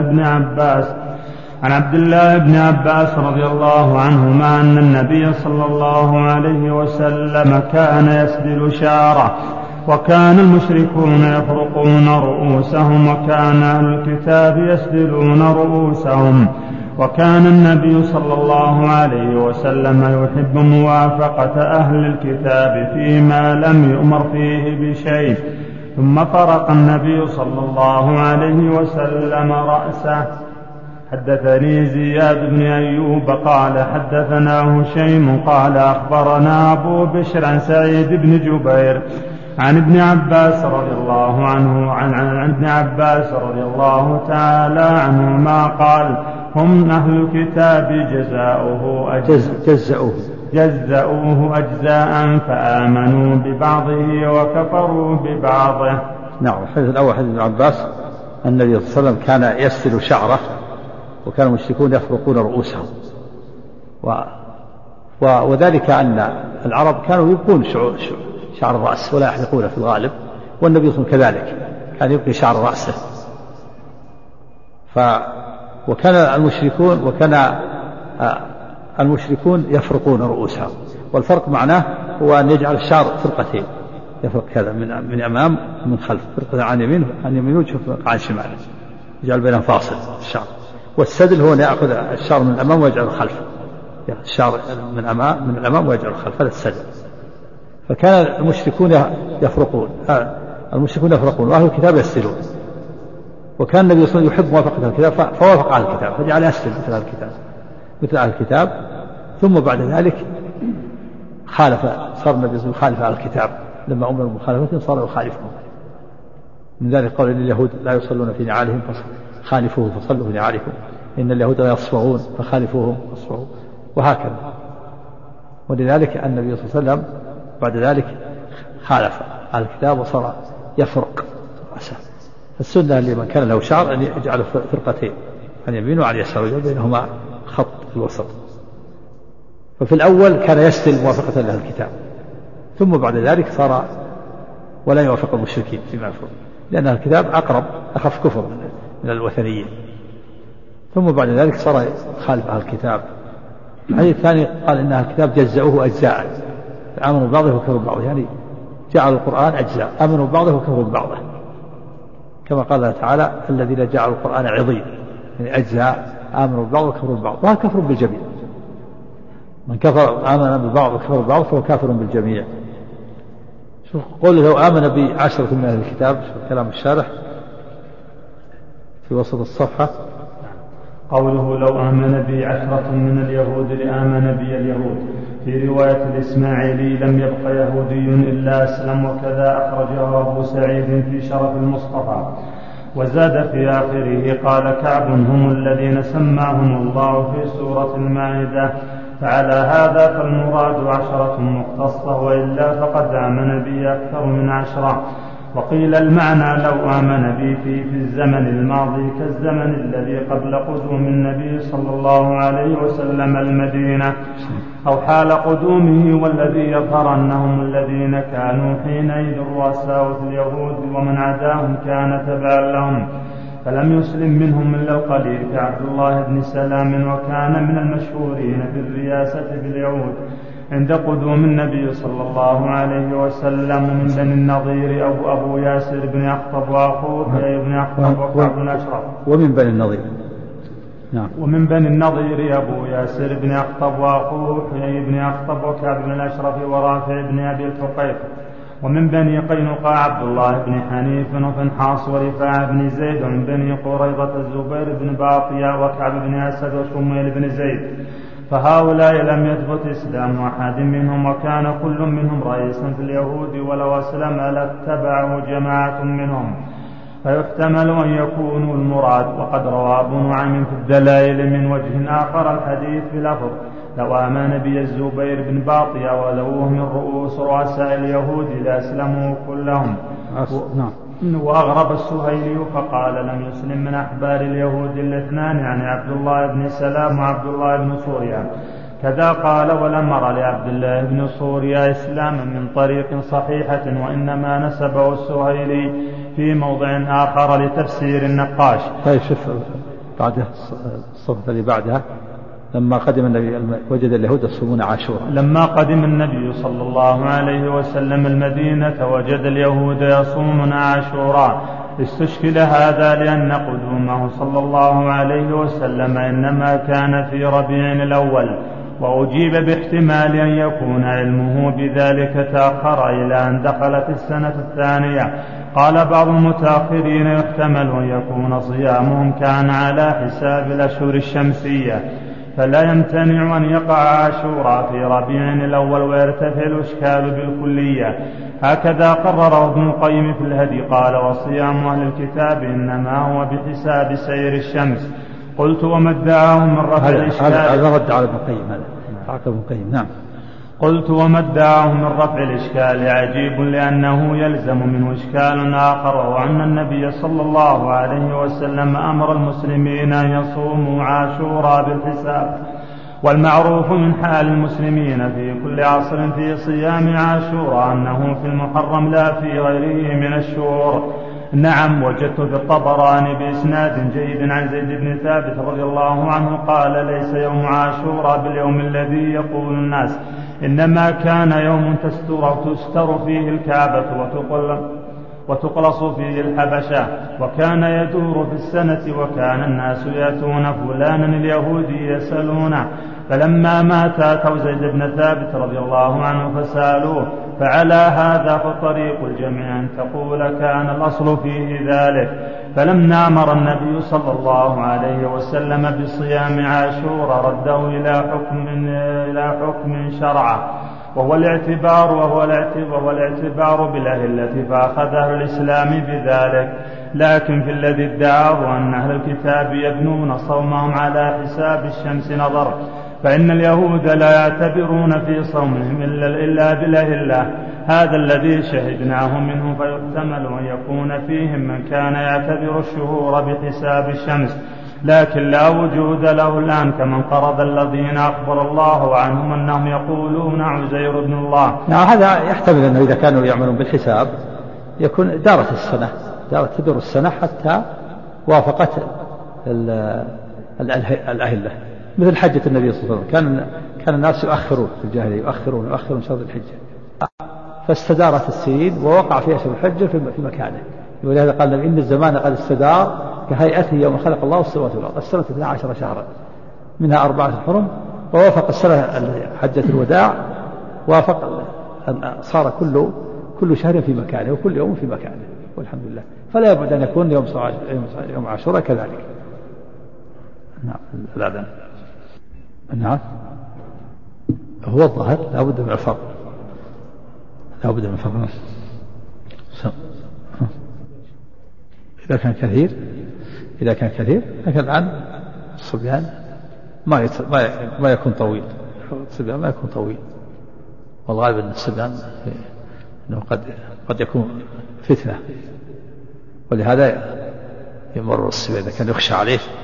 Speaker 2: الله بن عباس رضي الله عنهما أن النبي صلى الله عليه وسلم كان يسدل شعره وكان المشركون يفرقون رؤوسهم وكان أهل الكتاب يسدلون رؤوسهم، وكان النبي صلى الله عليه وسلم يحب موافقة أهل الكتاب فيما لم يؤمر فيه بشيء. ثم فرق النبي صلى الله عليه وسلم رأسه. حدثني زياد بن أيوب قال حدثنا هشيم قال أخبرنا أبو بشر عن سعيد بن جبير عن ابن عباس رضي الله عنه عن ابن عباس رضي الله تعالى عنهما قال هم أهل الكتاب جزأوه أجزاء فآمنوا ببعضه وكفروا ببعضه.
Speaker 1: نعم. الحديث الأول حديث ابن عباس أن النبي صلى الله عليه وسلم كان يسدل شعره وكان المشركون يفرقون رؤوسهم، وذلك أن العرب كانوا يبقون شعر الرأس ولا يحلقونه في الغالب، والنبي صلى الله عليه وسلم كذلك كان يبقي شعر رأسه. وكان المشركون يفرقون رؤوسهم، والفرق معناه هو أن يجعل الشعر فرقتين، يفرق كذا من أمام ومن خلف، فرقة عن يمين وفرقة عن شمال، يجعل بينهم فاصل الشعر. والسدل هو أن يأخذ الشعر من الأمام ويجعل الخلف، الشعر من الأمام ويجعل الخلف، هذا السدل. فكان المشركون يفرقون وأهل الكتاب يسدلون، وكان النبي صلى الله عليه وسلم يحب موافقة الكتاب فوافق على الكتاب، فجعل يسدل مثل أهل الكتاب. ثم بعد ذلك صار النبي صلى الله عليه وسلم خالف على الكتاب، لما أمر بمخالفتهم صار يخالفهم. من ذلك قول إن اليهود لا يصلون في نعالهم خالفوه فصلوا في نعالكم، إن اليهود لا يصفعون فخالفوهم فاصفعوا، وهكذا. ولذلك النبي صلى الله عليه وسلم بعد ذلك خالف على الكتاب وصار يفرق رأسه. السنة لمن كان له شعر أن يجعل فرقتين، عن يمين وعن يسار، ويجعل بينهما خط في الوسط. ففي الأول كان يستل موافقة لأهل الكتاب، ثم بعد ذلك صار ولا يوافق المشركين فيما يفعل، لأن أهل الكتاب أقرب أخف كفر من الوثنيين. ثم بعد ذلك صار خالف أهل الكتاب. الحديث الثاني قال إن أهل الكتاب جزأوه أجزاء، آمنوا ببعضه وكفروا ببعضه، يعني جعلوا القرآن أجزاء، آمنوا ببعضه وكفروا ببعضه، كما قال الله تعالى الذين جعلوا القرآن عضين، يعني أجزاء آمنوا ببعض وكفروا ببعض، وهذا كفر بالجميع. من كفر آمن ببعض وكفر ببعض فهو كافر بالجميع. شوف قوله لو آمن ب10 من أهل الكتاب، كلام الشارح في وسط الصفحة.
Speaker 2: قوله لو آمن بي 10 من اليهود لآمن بي اليهود. في رواية الإسماعيلي لم يبق يهودي إلا أسلم، وكذا أخرجه أبو سعيد في شرف المصطفى. وزاد في آخره قال كعب هم الذين سماهم الله في سورة المائدة. فعلى هذا فالمراد 10 مختصة، وإلا فقد آمن بي أكثر من 10. وقيل المعنى لو آمن بي في الزمن الماضي كالزمن الذي قبل قدوم النبي صلى الله عليه وسلم المدينة، أو حال قدومه، والذي يظهر أنهم الذين كانوا حينئذ رؤساء اليهود، ومن عداهم كان تبعا لهم، فلم يسلم منهم إلا القليل كعبد الله بن سلام، وكان من المشهورين بالرياسة باليهود عند قدوم النبي صلى الله عليه وسلم. من بني النضير أبو ياسر بن أخطب وأخوه بن أخطب وكعب بن أشرف.
Speaker 1: ومن بني النضير نعم.
Speaker 2: ومن بني النضير أبو ياسر بن أخطب وأخوه بن أخطب وكعب بن الأشرف ورافع بن أبي الحقيق. ومن بني قينقاع عبد الله بن حنيف وفنحاص ورفاعة بن زيد. ومن بني قريظة الزبير بن باطية وكعب بن أسد وشميل بن زيد. فهؤلاء لم يثبت إسلام أحد منهم، وكان كل منهم رئيسا في اليهود، ولو أسلم لاتبعه جماعة منهم، فيحتمل أن يكونوا المراد. وقد روى أبو نعيم في الدلائل من وجه آخر الحديث بلفظ لو آمن بي الزبير بن باطية ولوه من رؤوس رؤساء اليهود لأسلموا كلهم. وأغرب السهيلي فقال لم يسلم من أحبار اليهود الاثنان، يعني عبد الله بن سلام وعبد الله بن سوريا. كذا قال ولم أر لعبد الله بن سوريا إسلاما من طريق صحيحة، وإنما نسبه السهيلي في موضع آخر لتفسير النقاش.
Speaker 1: طيب شوف بعد الصفحة اللي بعدها لما قدم النبي وجد اليهود يصومون عاشوراء.
Speaker 2: لما قدم النبي صلى الله عليه وسلم المدينة وجد اليهود يصومون عاشوراء. استشكل هذا لأن قدومه صلى الله عليه وسلم إنما كان في ربيع الأول، وأجيب باحتمال أن يكون علمه بذلك تأخر إلى أن دخلت السنة الثانية. قال بعض المتأخرين يحتمل أن يكون صيامهم كان على حساب الأشهر الشمسية، فلا يمتنع أن يقع عاشوراء في ربيع الأول ويرتفع الإشكال بالكلية. هكذا قرره ابن القيم في الهدي قال وصيام أهل الكتاب إنما هو بحساب سير الشمس. قلت وما ادعاه من رفع الإشكال.
Speaker 1: هذا رد على ابن القيم، هذا تعقب ابن القيم. نعم.
Speaker 2: قلت وما ادعاه من رفع الإشكال عجيب، لأنه يلزم منه إشكال آخر، وهو أن النبي صلى الله عليه وسلم أمر المسلمين أن يصوموا عاشوراء بالحساب، والمعروف من حال المسلمين في كل عصر في صيام عاشوراء أنه في المحرم لا في غيره من الشهور، نعم، وجدت في الطبراني بإسناد جيد عن زيد بن ثابت رضي الله عنه قال: ليس يوم عاشوراء باليوم الذي يقول الناس، إنما كان يوم تستر فيه الكعبة وتقلص فيه الحبشة، وكان يدور في السنة، وكان الناس يأتون فلانا اليهودي يسألونه، فلما مات أتوا زيد بن ثابت رضي الله عنه فسألوه، فعلى هذا فطريق الجميع أن تقول كان الأصل فيه ذلك. فلما أمر النبي صلى الله عليه وسلم بصيام عاشوراء رده إلى حكم شرعه، وهو الاعتبار بالأهلة، فأخذ أهل الإسلام بذلك. لكن في الذي ادعاه أن أهل الكتاب يبنون صومهم على حساب الشمس نظر، فإن اليهود لا يعتبرون في صومهم إلا بالأهلة، هذا الذي شهدناه منه، فيحتمل أن يكون فيهم من كان يعتبر الشهور بحساب الشمس، لكن لا وجود له الآن، كمن قرض الذين أخبر الله عنهم أنهم يقولون عزير بن الله.
Speaker 1: هذا يحتمل أنه إذا كانوا يعملون بالحساب يكون تدور السنة حتى وافقت الأهلة، مثل حجة النبي صلى الله عليه وسلم، كان الناس يؤخرون في الجاهلية، يؤخرون شهر الحجة، فاستدارت السنين ووقع فيها شهر الحجة في مكانه. ولهذا قال إن الزمان قد استدار كهيئته يوم خلق الله السماوات والأرض، السنة 12 شهرا منها 4 حرم، ووافق السنة حجة الوداع، وافق صار كل شهر في مكانه وكل يوم في مكانه، والحمد لله. فلا يبعد أن يكون يوم عاشوراء كذلك. نعم، الأذان. نعم، هو الظاهر لا بد من الفرق، إذا كان كثير، لكن الآن الصبيان ما يكون طويل، الصبيان ما يكون طويل، والغالب أن الصبيان أنه قد يكون فتنة، ولهذا يمر الصبيان إذا كان يخشى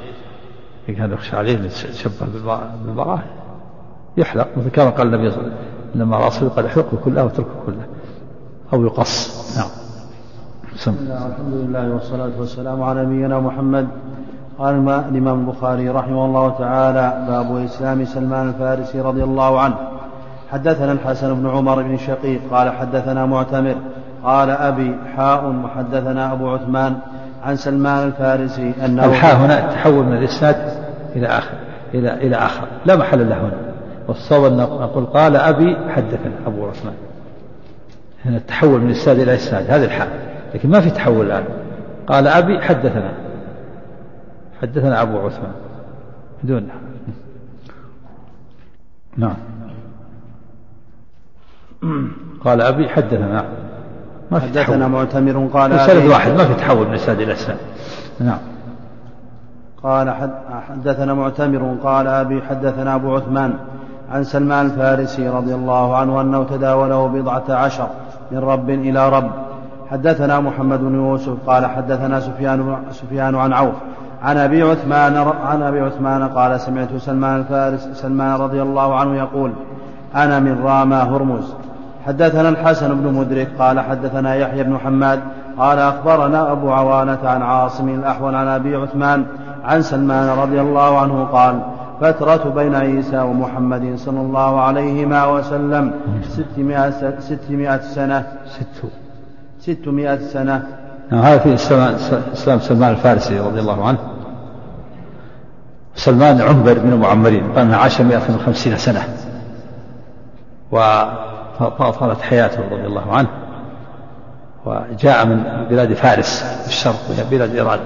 Speaker 1: عليه يتشبه بالمرأة يحلق، مثل كما قال النبي صلى الله عليه وسلم: إنما رأسه قد يحلقه كله وتركه كله، أو يقص. نعم.
Speaker 4: بسم الله والحمد لله والصلاة والسلام على نبينا محمد. قال الإمام البخاري رحمه الله تعالى: باب إسلام سلمان الفارسي رضي الله عنه. حدثنا الحسن بن عمر بن شقيق قال حدثنا معتمر قال أبي وحدثنا أبو عثمان عن سلمان الفارسي أنه
Speaker 1: الحاء هنا تحول من الإسناد إلى آخر لا محل له هنا، والصواب نقول قال أبي حدثنا أبو عثمان، هنا التحول من الإسناد إلى إسناد، هذه الحاء، لكن ما في تحول الآن. قال أبي حدثنا أبو عثمان بدون. نعم، قال أبي حدثنا، ما في
Speaker 4: حدثنا معتمر قال
Speaker 1: سند واحد، ما في تحول من إسناد إلى إسناد. نعم.
Speaker 4: قال حدثنا معتمر قال أبي حدثنا أبو عثمان عن سلمان الفارسي رضي الله عنه أنه تداوله 17 من رب إلى رب. حدثنا محمد بن يوسف قال حدثنا سفيان عن عوف عن أبي عثمان قال سمعت سلمان رضي الله عنه يقول: أنا من راما هرمز. حدثنا الحسن بن مدرك قال حدثنا يحيى بن حماد قال أخبرنا أبو عوانة عن عاصم الأحول عن أبي عثمان عن سلمان رضي الله عنه قال: فترة بين عيسى ومحمد صلى الله عليهما وسلم 600 سنة. 600 سنة.
Speaker 1: هذا في إسلام سلمان الفارسي رضي الله عنه. سلمان عنبر من المعمرين، قال عاش 150 سنة، وطالت حياته رضي الله عنه، وجاء من بلاد فارس في الشرق وهي بلاد إيران،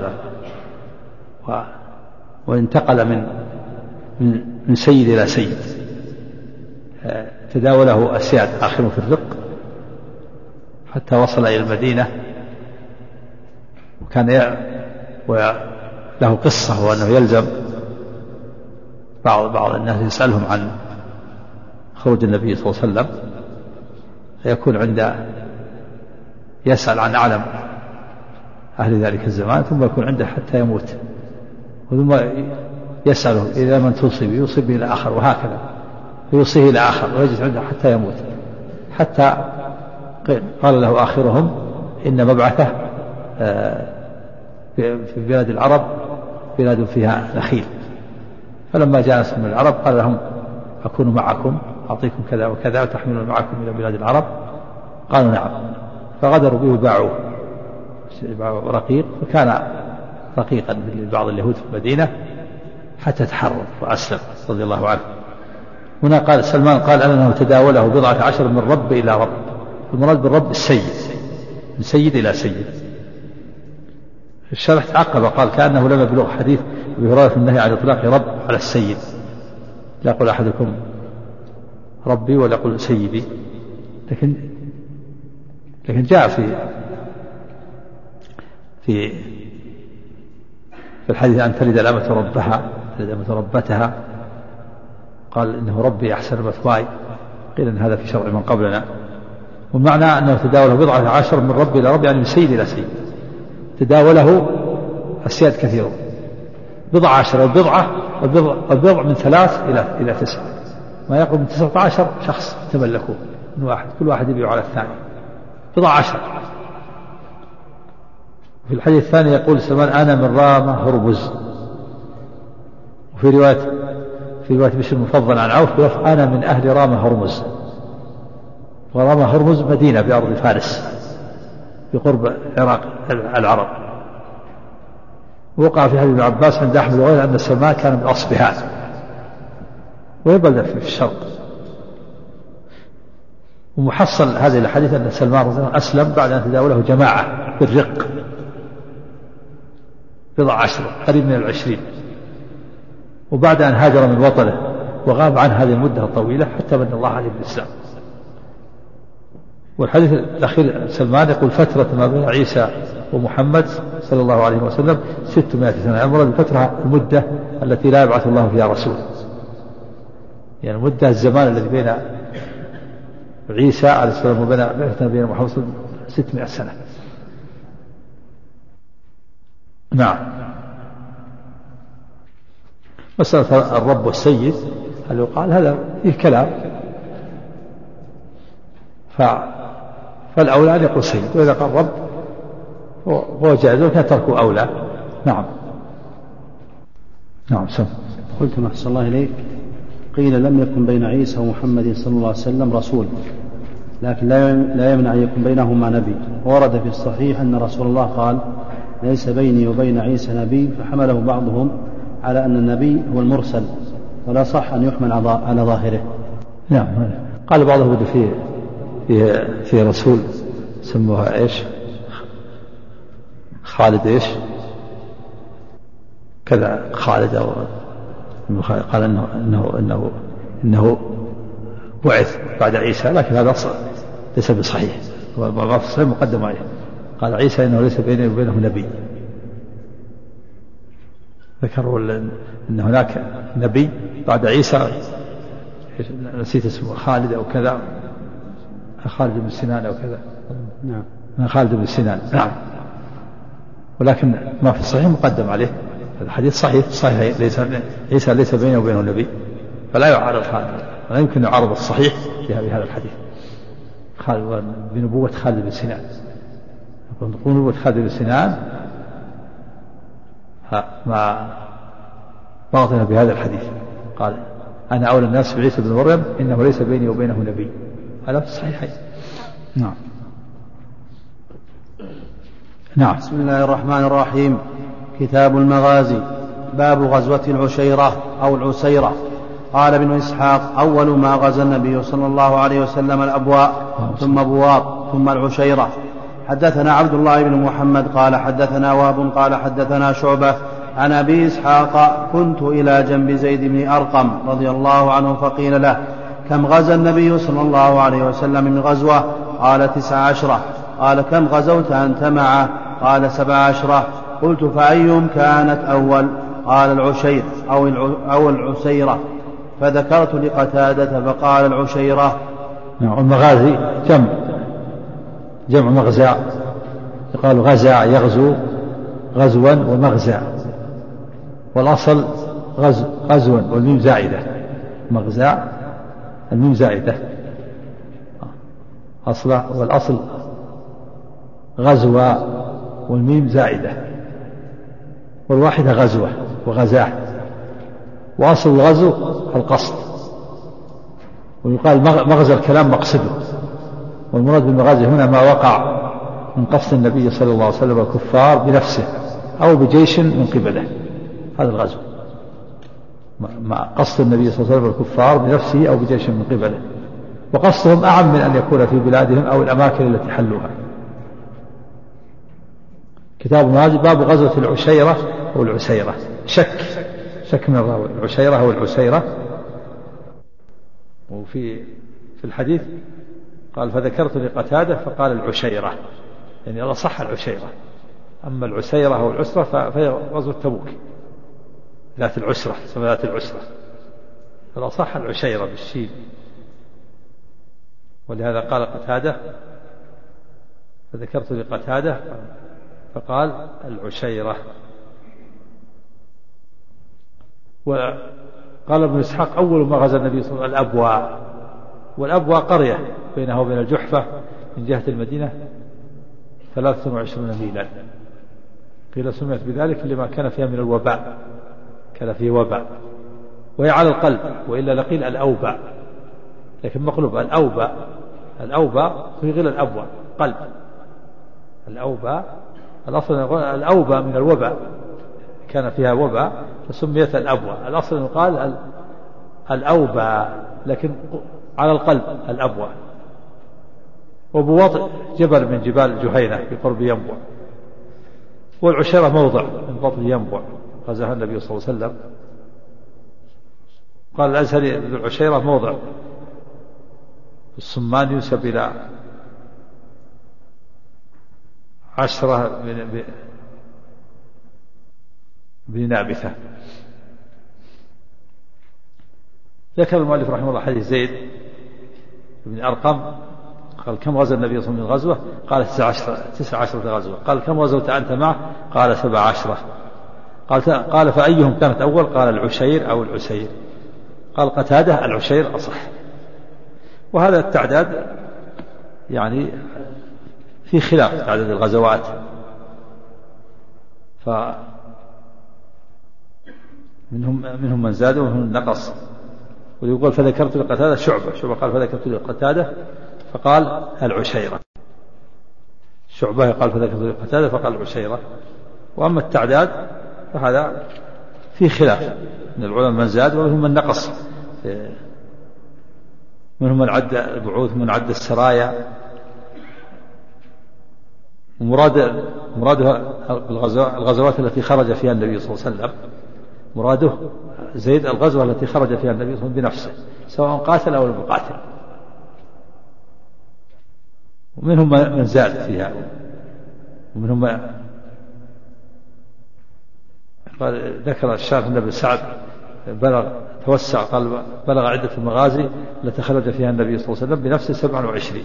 Speaker 1: وانتقل من سيد إلى سيد، تداوله أسياد آخرهم في الرق حتى وصل إلى المدينة. وكان له قصة، وأنه يلزم بعض الناس يسألهم عن خروج النبي صلى الله عليه وسلم، فيكون يسأل عن أعلم أهل ذلك الزمان، ثم يكون عنده حتى يموت، ثم يسأله إذا من يوصي به إلى آخر، وهكذا فيوصيه إلى آخر ويجلس عنده حتى يموت، حتى قال له آخرهم: إن مبعثه في بلاد العرب بلاد فيها نخيل، فلما جاء ناس من العرب قال لهم أكون معكم أعطيكم كذا وكذا وتحملون معكم إلى بلاد العرب؟ قالوا نعم، فغدروا به وباعوه رقيق، فكان رقيقا لبعض اليهود في المدينة حتى تحرر وأسلم رضي الله عنه. هنا قال سلمان قال أنه تداوله 17 من رب إلى رب، المراد بالرب السيد، من سيد إلى سيد. الشرح تعقب قال كأنه لم يبلغ حديث أبي هريرة النهي عن إطلاق رب على السيد، لا يقول أحدكم ربي ولا يقول سيدي، لكن جاء في الحديث أن تلد الأمة ربها، تلد الأمة ربتها، قال إنه ربي أحسن مثواي، قيل أن هذا في شرع من قبلنا. والمعنى أنه تداوله 17 من رب إلى رب، يعني من سيد إلى سيد. تداوله السياد كثير، 17 والبضع من 3 إلى 9، ما يقرب من 19 شخص تملكوه من واحد، كل واحد يبيع على الثاني 17. في الحديث الثاني يقول سلمان أنا من رامة هرمز، وفي رواية بشر المفضل عن عوف أنا من أهل رامة هرمز، ورامة هرمز مدينة بأرض فارس بقرب العرب. وقع في حديث ابن عباس عند أحمد وغيره أن سلمان كان من أصبهان، وهي بلدة في الشرق. ومحصل هذه الحديث أن سلمان رضي الله عنه أسلم بعد أن تداوله جماعة بالرق 17 قريب من 20، وبعد أن هاجر من وطنه وغاب عن هذه المدة الطويلة حتى من الله عليه بالإسلام. والحديث الأخير سلمان يقول فترة ما بين عيسى ومحمد صلى الله عليه وسلم 600 سنة، المراد الفترة المدة التي لا يبعث الله فيها رسول، يعني مدة الزمان الذي بين عيسى عليه السلام وبين محمد صلى الله عليه وسلم 600 سنة. نعم. مسألة الرب والسيد هل يقال هذا فيه كلام، فالأولى أن يقول سيد، وإذا قال رب هو جائز وكان تركه أولى. نعم. نعم. سم.
Speaker 4: قلت ما أحسن الله إليك، قيل لم يكن بين عيسى ومحمد صلى الله عليه وسلم رسول، لكن لا يمنع أن يكون بينهما نبي. ورد في الصحيح أن رسول الله قال ليس بيني وبين عيسى نبي، فحمله بعضهم على أن النبي هو المرسل، ولا صح أن يحمل على ظاهره.
Speaker 1: نعم. قال بعضهم في رسول سموها إيش خالد إيش كذا خالد، أو قال إنه بعث بعد عيسى، لكن هذا ليس بصحيح، والصحيح مقدم عليه. قال عيسى إنه ليس بينه وبينه نبي، ذكروا أن هناك نبي بعد عيسى، نسيت اسمه خالد أو كذا، خالد بن سنان أو كذا. نعم. خالد بن سنان. نعم. ولكن ما في الصحيح مقدم عليه، الحديث صحيح عيسى ليس بينه وبينه نبي، فلا يعارض خالد، لا يمكن يعارض الصحيح بهذا الحديث بنبوة خالد بن سنان. نقول نبوة خالد بن سنان ما باطنة بهذا الحديث، قال أنا أولى الناس بعيسى بن مريم إنه ليس بيني وبينه نبي، هذا في الصحيحين. نعم. نعم.
Speaker 4: بسم الله الرحمن الرحيم. كتاب المغازي. باب غزوة العشيرة أو العسيرة. قال ابن إسحاق أول ما غزا النبي صلى الله عليه وسلم الأبواء ثم بواط ثم العشيرة. حدثنا عبد الله بن محمد قال حدثنا وهب قال حدثنا شعبة عن أبي إسحاق كنت إلى جنب زيد بن أرقم رضي الله عنه فقيل له كم غزا النبي صلى الله عليه وسلم من غزوة؟ قال 19. قال كم غزوت أنت معه؟ قال 17. قلت فأيهم كانت أول؟ قال العشير أو العسيرة، فذكرت لقتادة فقال العشيرة.
Speaker 1: نعم. المغازي جمع مغزى، يقال غزا يغزو غزوا ومغزى، والأصل غزوا والميم زائدة، مغزى الميم زائدة أصلا، والأصل غزوة والميم زائدة، والواحدة غزوة وغزاه، وأصل الغزو القصد، ويقال مغزى الكلام مقصده، والمراد بالمغازي هنا ما وقع من قصد النبي صلى الله عليه وسلم الكفار بنفسه أو بجيش من قبله، هذا الغزو، مع قصد النبي صلى الله عليه وسلم الكفار بنفسه أو بجيش من قبله، وقصدهم أعم من أن يكون في بلادهم أو الأماكن التي حلوها. كتاب المغازي باب غزوة العشيرة والعسيرة، شك من الراوي، العشيرة والعسيرة. وفي الحديث قال فذكرت لقتادة فقال العشيرة، يعني الله صح العشيرة، أما العسيرة أو العسرة فهي غزوة تبوك ذات العسرة، اسمها ذات العسرة، فلا صح العشيرة بالشين، ولهذا قال قتادة فذكرت لقتادة فقال العشيرة. وقال ابن إسحاق أول ما غزا النبي صلى الله عليه وسلم الأبواء، والأبواء قرية بينها وبين الجحفة من جهة المدينة 23 ميلا، قيل سميت بذلك لما كان فيها من الوباء، كان فيه وباء، وهي على القلب، وإلا لقيل الأوباء، لكن مقلوب الأوباء في غير الأبواء قلب، الأوباء الأصل الأوباء من الوباء، كان فيها وباء فسميت الأبواء، الأصل يقال الأوباء لكن على القلب الأبواء. وبوطء جبل من جبال جهينة في قرب ينبع، والعشيرة موضع من بطن ينبع غزاها النبي صلى الله عليه وسلم. قال الأزهري العشيرة موضع الصمان ينسب إلى 10 بنابثة. ذكر المؤلف رحمه الله حديث زيد بن أرقم قال كم غزا النبي صلى الله عليه وسلم من غزوة؟ قال 19 غزوة. قال كم غزوت أنت معه؟ قال 17. قال فأيهم كانت أول؟ قال العشير أو العسير. قال قتادة العشير أصح. وهذا التعداد يعني في خلاف تعداد الغزوات، منهم من زاد ومنهم من نقص. ويقول فذكرت لقتادة شعبة قال فذكرت لقتادة فقال العشيرة، شعبة قال فذكرت لقتادة فقال العشيرة. وأما التعداد فهذا في خلاف من العلماء، من زاد ومنهم من نقص، منهم من عد البعوث من عد السرايا. مراده الغزوات التي خرج فيها النبي صلى الله عليه وسلم، مراده زيد الغزوة التي خرج فيها النبي صلى الله عليه وسلم بنفسه سواء قاتل أو لم يقاتل. ومنهم من زاد فيها، ومنهم قال ذكر الشافعي بن سعد توسع قال بلغ عدة المغازي التي خرج فيها النبي صلى الله عليه وسلم بنفسه 27.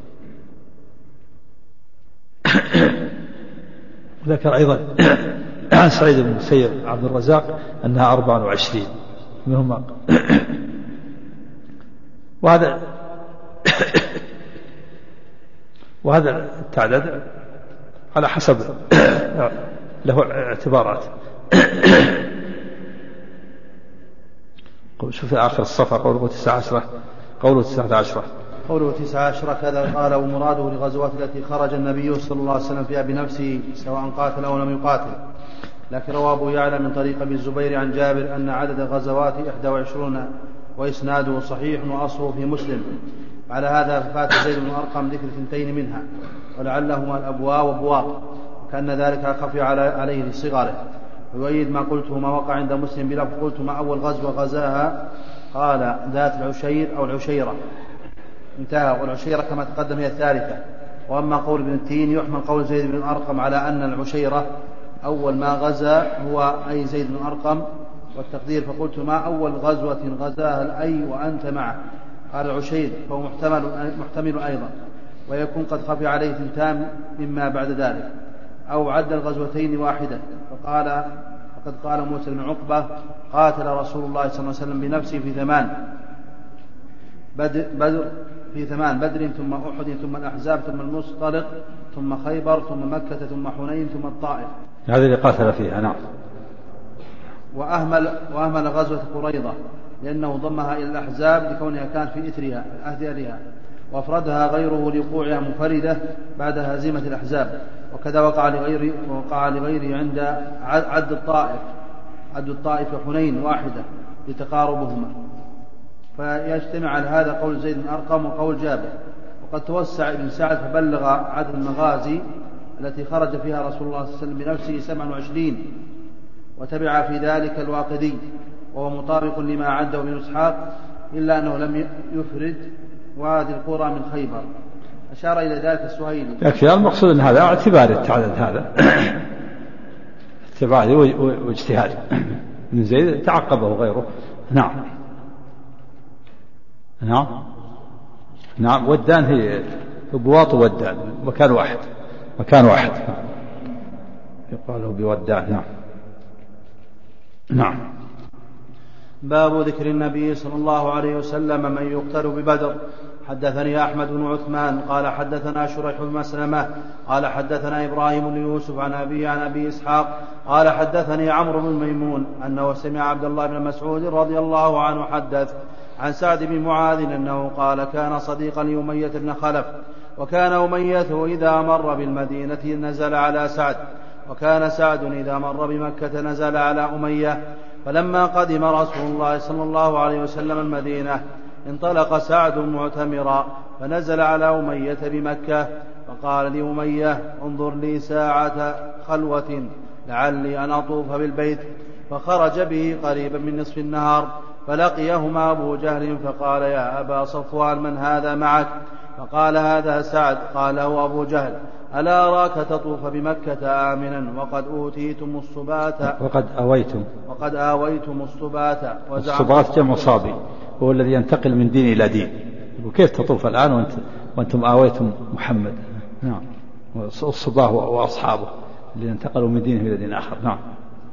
Speaker 1: ذكر أيضا عن سعيد بن المسيب عبد الرزاق أنها 24 منهم. وهذا التعداد على حسب له اعتبارات. شوف آخر الصفحة قوله 19
Speaker 4: قوله 19 كذا قال ومراده لغزوات التي خرج النبي صلى الله عليه وسلم فيها بنفسه سواء قاتل أو لم يقاتل. لكن رواه أبو يعلى من طريق ابن الزبير عن جابر أن عدد غزوات 21 وإسناده صحيح وأصله في مسلم. على هذا فات زيد بن أرقم ذكر 2 منها ولعلهما الأبواء وبواق، وكأن ذلك خفي عليه لصغره. ويؤيد ما قلته ما وقع عند مسلم بلفظ قلت ما أول غزوة غزاها قال ذات العشير أو العشيرة انتهى، والعشيرة كما تقدم هي الثالثة. وأما قول ابن التين يحمل قول زيد بن أرقم على أن العشيرة أول ما غزا هو أي زيد بن أرقم، والتقدير فقلت ما أول غزوة غزاها الأي وأنت معه قال العشير، فهو محتمل أيضا، ويكون قد خفي عليه 2 مما بعد ذلك، أو عد الغزوتين واحدة. فقد قال موسى بن عقبة قاتل رسول الله صلى الله عليه وسلم بنفسه في 8 بدر في 8: بدر ثم أحد ثم الأحزاب ثم المصطلق ثم خيبر ثم مكة ثم حنين ثم الطائف.
Speaker 1: هذه اللي قاتل فيها. نعم.
Speaker 4: وأهمل غزوة قريظة لأنه ضمها إلى الأحزاب لكونها كانت في أثرها وأفردها غيره لوقوعها منفردة بعد هزيمة الأحزاب. وكذا وقع لغيره عند عد الطائف حنين واحدة لتقاربهما. فيجتمع على هذا قول زيد بن أرقم وقول جابر. وقد توسع ابن سعد فبلغ عدد المغازي التي خرج فيها رسول الله صلى الله عليه وسلم بنفسه 27، وتبع في ذلك الواقدي وهو مطابق لما عده ابن إسحاق، إلا أنه لم يفرد وادي القرى من خيبر. أشار إلى ذلك السهيلي.
Speaker 1: يكفي المقصود أن هذا اعتباري التعدد، هذا اعتباري واجتهادي من زيد تعقبه غيره. نعم. ودان هي بواط ودان مكان واحد يقال له بودان. نعم.
Speaker 4: باب ذكر النبي صلى الله عليه وسلم من يقتل ببدر. حدثني أحمد بن عثمان قال حدثنا شريح بن مسلمة قال حدثنا إبراهيم بن يوسف عن أبي إسحاق قال حدثني عمرو بن ميمون أنه سمع عبد الله بن مسعود رضي الله عنه حدث عن سعد بن معاذ أنه قال كان صديقا لأمية بن خلف، وكان أمية إذا مر بالمدينة نزل على سعد، وكان سعد إذا مر بمكة نزل على أمية. فلما قدم رسول الله صلى الله عليه وسلم المدينة انطلق سعد معتمرا فنزل على أمية بمكة، فقال لأمية انظر لي ساعة خلوة لعلي أن أطوف بالبيت. فخرج به قريبا من نصف النهار فلقيهما أبو جهل فقال يا أبا صفوان من هذا معك؟ فقال هذا سعد. قال له أبو جهل ألا أراك تطوف بمكة آمنا وقد أوتيتم الصبات وقد آويتم الصبات.
Speaker 1: الصبات جمع صابي هو الذي ينتقل من دين إلى دين. وكيف تطوف الآن وأنتم آويتم محمد؟ نعم. الصباه وأصحابه اللي انتقلوا من دين إلى دين آخر. نعم.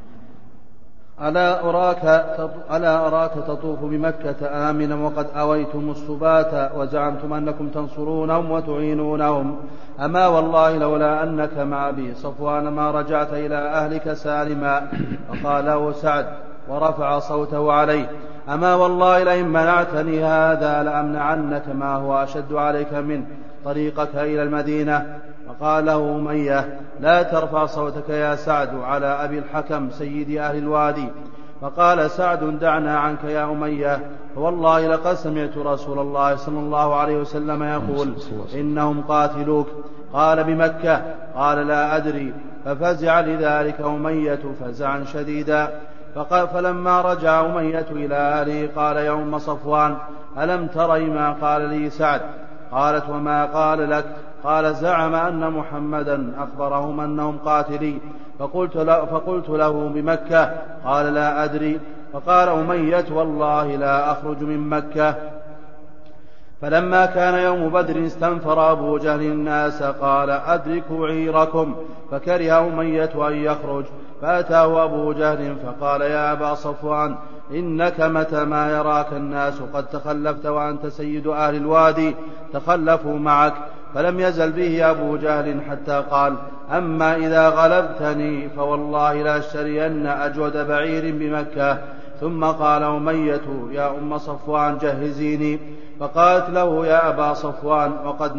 Speaker 4: ألا أراك تطوف بمكة آمنا وقد أويتم الصبات وزعمتم أنكم تنصرونهم وتعينونهم، أما والله لولا أنك مع أبي صفوان ما رجعت إلى أهلك سالما. فقال له سعد ورفع صوته عليه أما والله لئن منعتني هذا لأمنعنك ما هو أشد عليك من طريقك إلى المدينة. فقال له أمية لا ترفع صوتك يا سعد على أبي الحكم سيد أهل الوادي. فقال سعد دعنا عنك يا أمية، فوالله لقد سمعت رسول الله صلى الله عليه وسلم يقول إنهم قاتلوك. قال بمكة؟ قال لا أدري. ففزع لذلك أمية فزعا شديدا. فلما رجع أمية إلى أهله قال يا أم صفوان ألم تري ما قال لي سعد؟ قالت وما قال لك؟ قال زعم أن محمدا أخبرهم أنهم قاتلي. فقلت له بمكة؟ قال لا أدري. فقال أمية والله لا أخرج من مكة. فلما كان يوم بدر استنفر أبو جهل الناس قال أدركوا عيركم، فكره أمية أن يخرج. فأتاه أبو جهل فقال يا أبا صفوان إنك متى ما يراك الناس قد تخلفت وأنت سيد أهل الوادي تخلفوا معك. فلم يزل به أبو جهل حتى قال أما إذا غلبتني فوالله لا أشترين أجود بعير بمكة. ثم قال أمية يا أم صفوان جهزيني. فقالت له يا أبا صفوان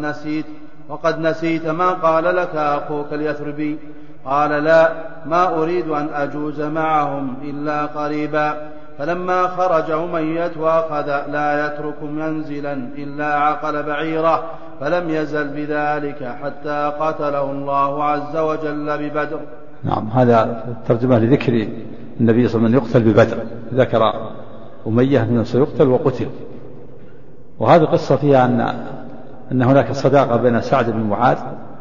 Speaker 4: وقد نسيت ما قال لك أخوك اليثربي؟ قال لا ما أريد أن أجوز معهم إلا قريبا. فلما خرج أمية وأخذ لا يترك منزلا إلا عقل بعيره، فلم يزل بذلك حتى قتله الله عز وجل ببدر.
Speaker 1: نعم. هذا ترجمة لذكر النبي صلى الله عليه وسلم يقتل ببدر، ذكر أمية أنه سيقتل وقتل. وهذه قصة فيها أن هناك صداقة بين سعد بن معاذ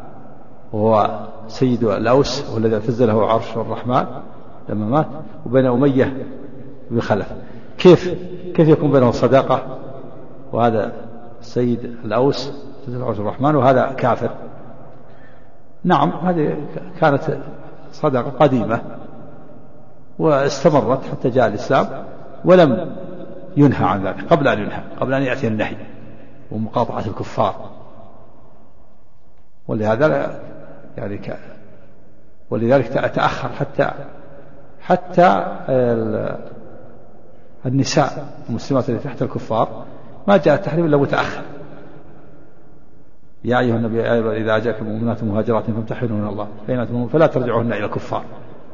Speaker 1: وهو سيد الأوس والذي اعتز له عرش الرحمن لما مات، وبين أمية بن خلف. كيف يكون بينهم صداقة وهذا سيد الأوس اعتز له عرش الرحمن وهذا كافر؟ نعم هذه كانت صداقة قديمة واستمرت حتى جاء الإسلام ولم ينهى عن ذلك قبل أن يأتي النهي. ومقاطعة الكفار. ولذلك تأخر حتى النساء المسلمات اللي تحت الكفار ما جاء التحريم إلا متأخر. يا أيها النبي إذا جاءكم مؤمنات مهاجرات فامتحنوهن الله فلا ترجعوهن إلى الكفار.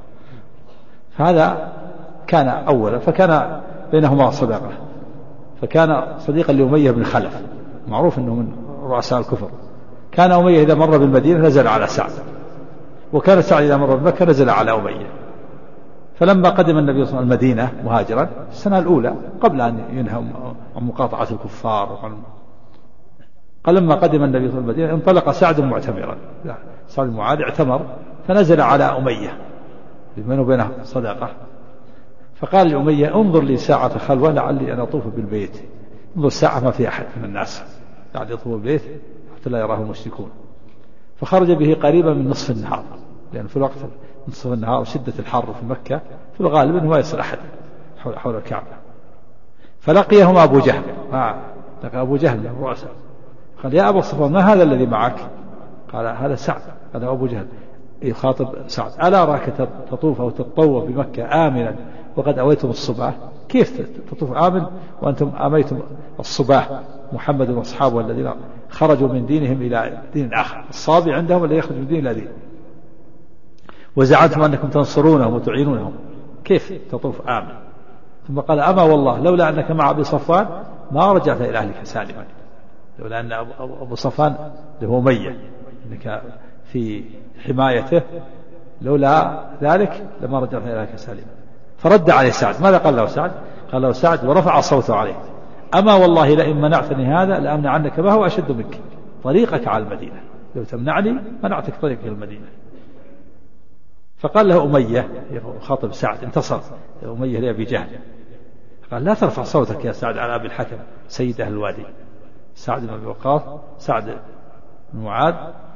Speaker 1: هذا كان أولا، فكان بينهما صداقة، فكان صديقا لأمية بن خلف، معروف أنه من رؤساء الكفر. كان أمية إذا مر بالمدينة نزل على سعد، وكان سعد إذا مر بمكة نزل على أمية. فلما قدم النبي صلى الله عليه وسلم المدينة مهاجرا السنة الأولى قبل أن ينهى عن مقاطعة الكفار، قال لما قدم النبي صلى الله عليه وسلم المدينة انطلق سعد معتمرا، سعد بن معاذ اعتمر فنزل على أمية بينه وبينه صداقة، فقال لأمية انظر لي ساعة خلوة لعلي أن أطوف بالبيت. انظر ساعة ما في أحد من الناس قاعد يطوف بالبيت حتى لا يراه المشركون. فخرج به قريبا من نصف النهار، لأن في الوقت نصف النهار شدة الحر في مكة في الغالب أنه ما يصل أحد حول الكعبة. فلقيهما أبو جهل، لقى أبو جهل من رؤساء، قال يا أبا صفوان ما هذا الذي معك؟ قال هذا سعد. قال أبو جهل يخاطب سعد ألا أراك تطوف أو تتطوف بمكة آمنا وقد أويتم الصباح؟ كيف تطوف آمن وأنتم آميتم الصباح محمد وأصحابه الذين خرجوا من دينهم إلى دين آخر، الصابي عندهم اللي يخرج من دين إلى دين، وزعمتم أنكم تنصرونهم وتعينونهم، كيف تطوف آمن؟ ثم قال أما والله لولا أنك مع أبي صفوان ما رجعت إلى أهلك سالما، لولا أن أبو صفوان له أمية أنك في حمايته، لولا ذلك لما رجعت إلى أهلك سالما. فرد عليه سعد، ماذا قال له سعد؟ قال له سعد ورفع صوته عليه أما والله لئن منعتني هذا لأمنع عنك ما هو أشد منك، طريقك على المدينة، لو تمنعني منعتك طريقك إلى المدينة. فقال له أمية خاطب سعد انتصر أمية لأبي جهل، قال لا ترفع صوتك يا سعد على أبي الحكم سيد أهل الوادي. سعد بن أبي وقاص سعد بن معاذ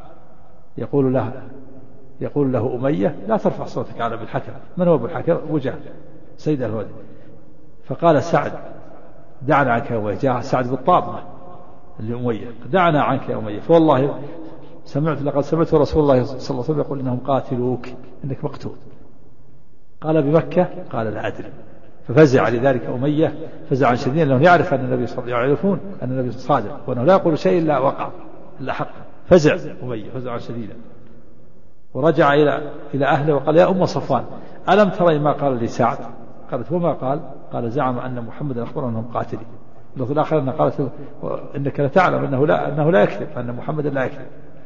Speaker 1: يقول له أمية لا ترفع صوتك على أبي الحكم. من هو أبو الحكم؟ أبو جهل سيد أهل الوادي. فقال سعد دعنا عنك يا أمية، جاء سعد بالطابة لأمية دعنا عنك يا أمية، فوالله لقد سمعت رسول الله صلى الله عليه وسلم يقول إنهم قاتلوك إنك مقتول. قال بمكة؟ قال لا أدري. ففزع لذلك أمية فزعا شديدا، لأنه يعرف أن النبي صلى الله عليه وسلم يعرفون أن النبي صادق وأنه لا يقول شيء إلا وقع إلا حق. فزع أمية فزعا شديدا ورجع إلى أهله وقال يا أم صفوان ألم ترى ما قال لي سعد؟ قالت وما قال؟ قال زعم أن محمد أخبر أنهم قاتلين. اللفظ الآخر أنها قالت إنك لتعلم أنه لا يكذب، أن محمد لا يكذب.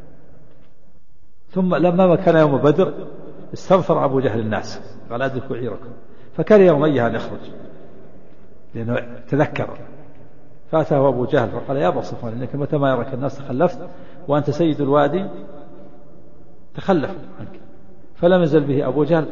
Speaker 1: ثم لما كان يوم بدر استنفر أبو جهل الناس قال أدركوا عيركم، فكره أمية أن يخرج لأنه تذكر، فأتاه أبو جهل فقال يا أبا صفوان إنك متى ما يراك الناس تخلفت وأنت سيد الوادي تخلف عنك. فلم يزل به أبو جهل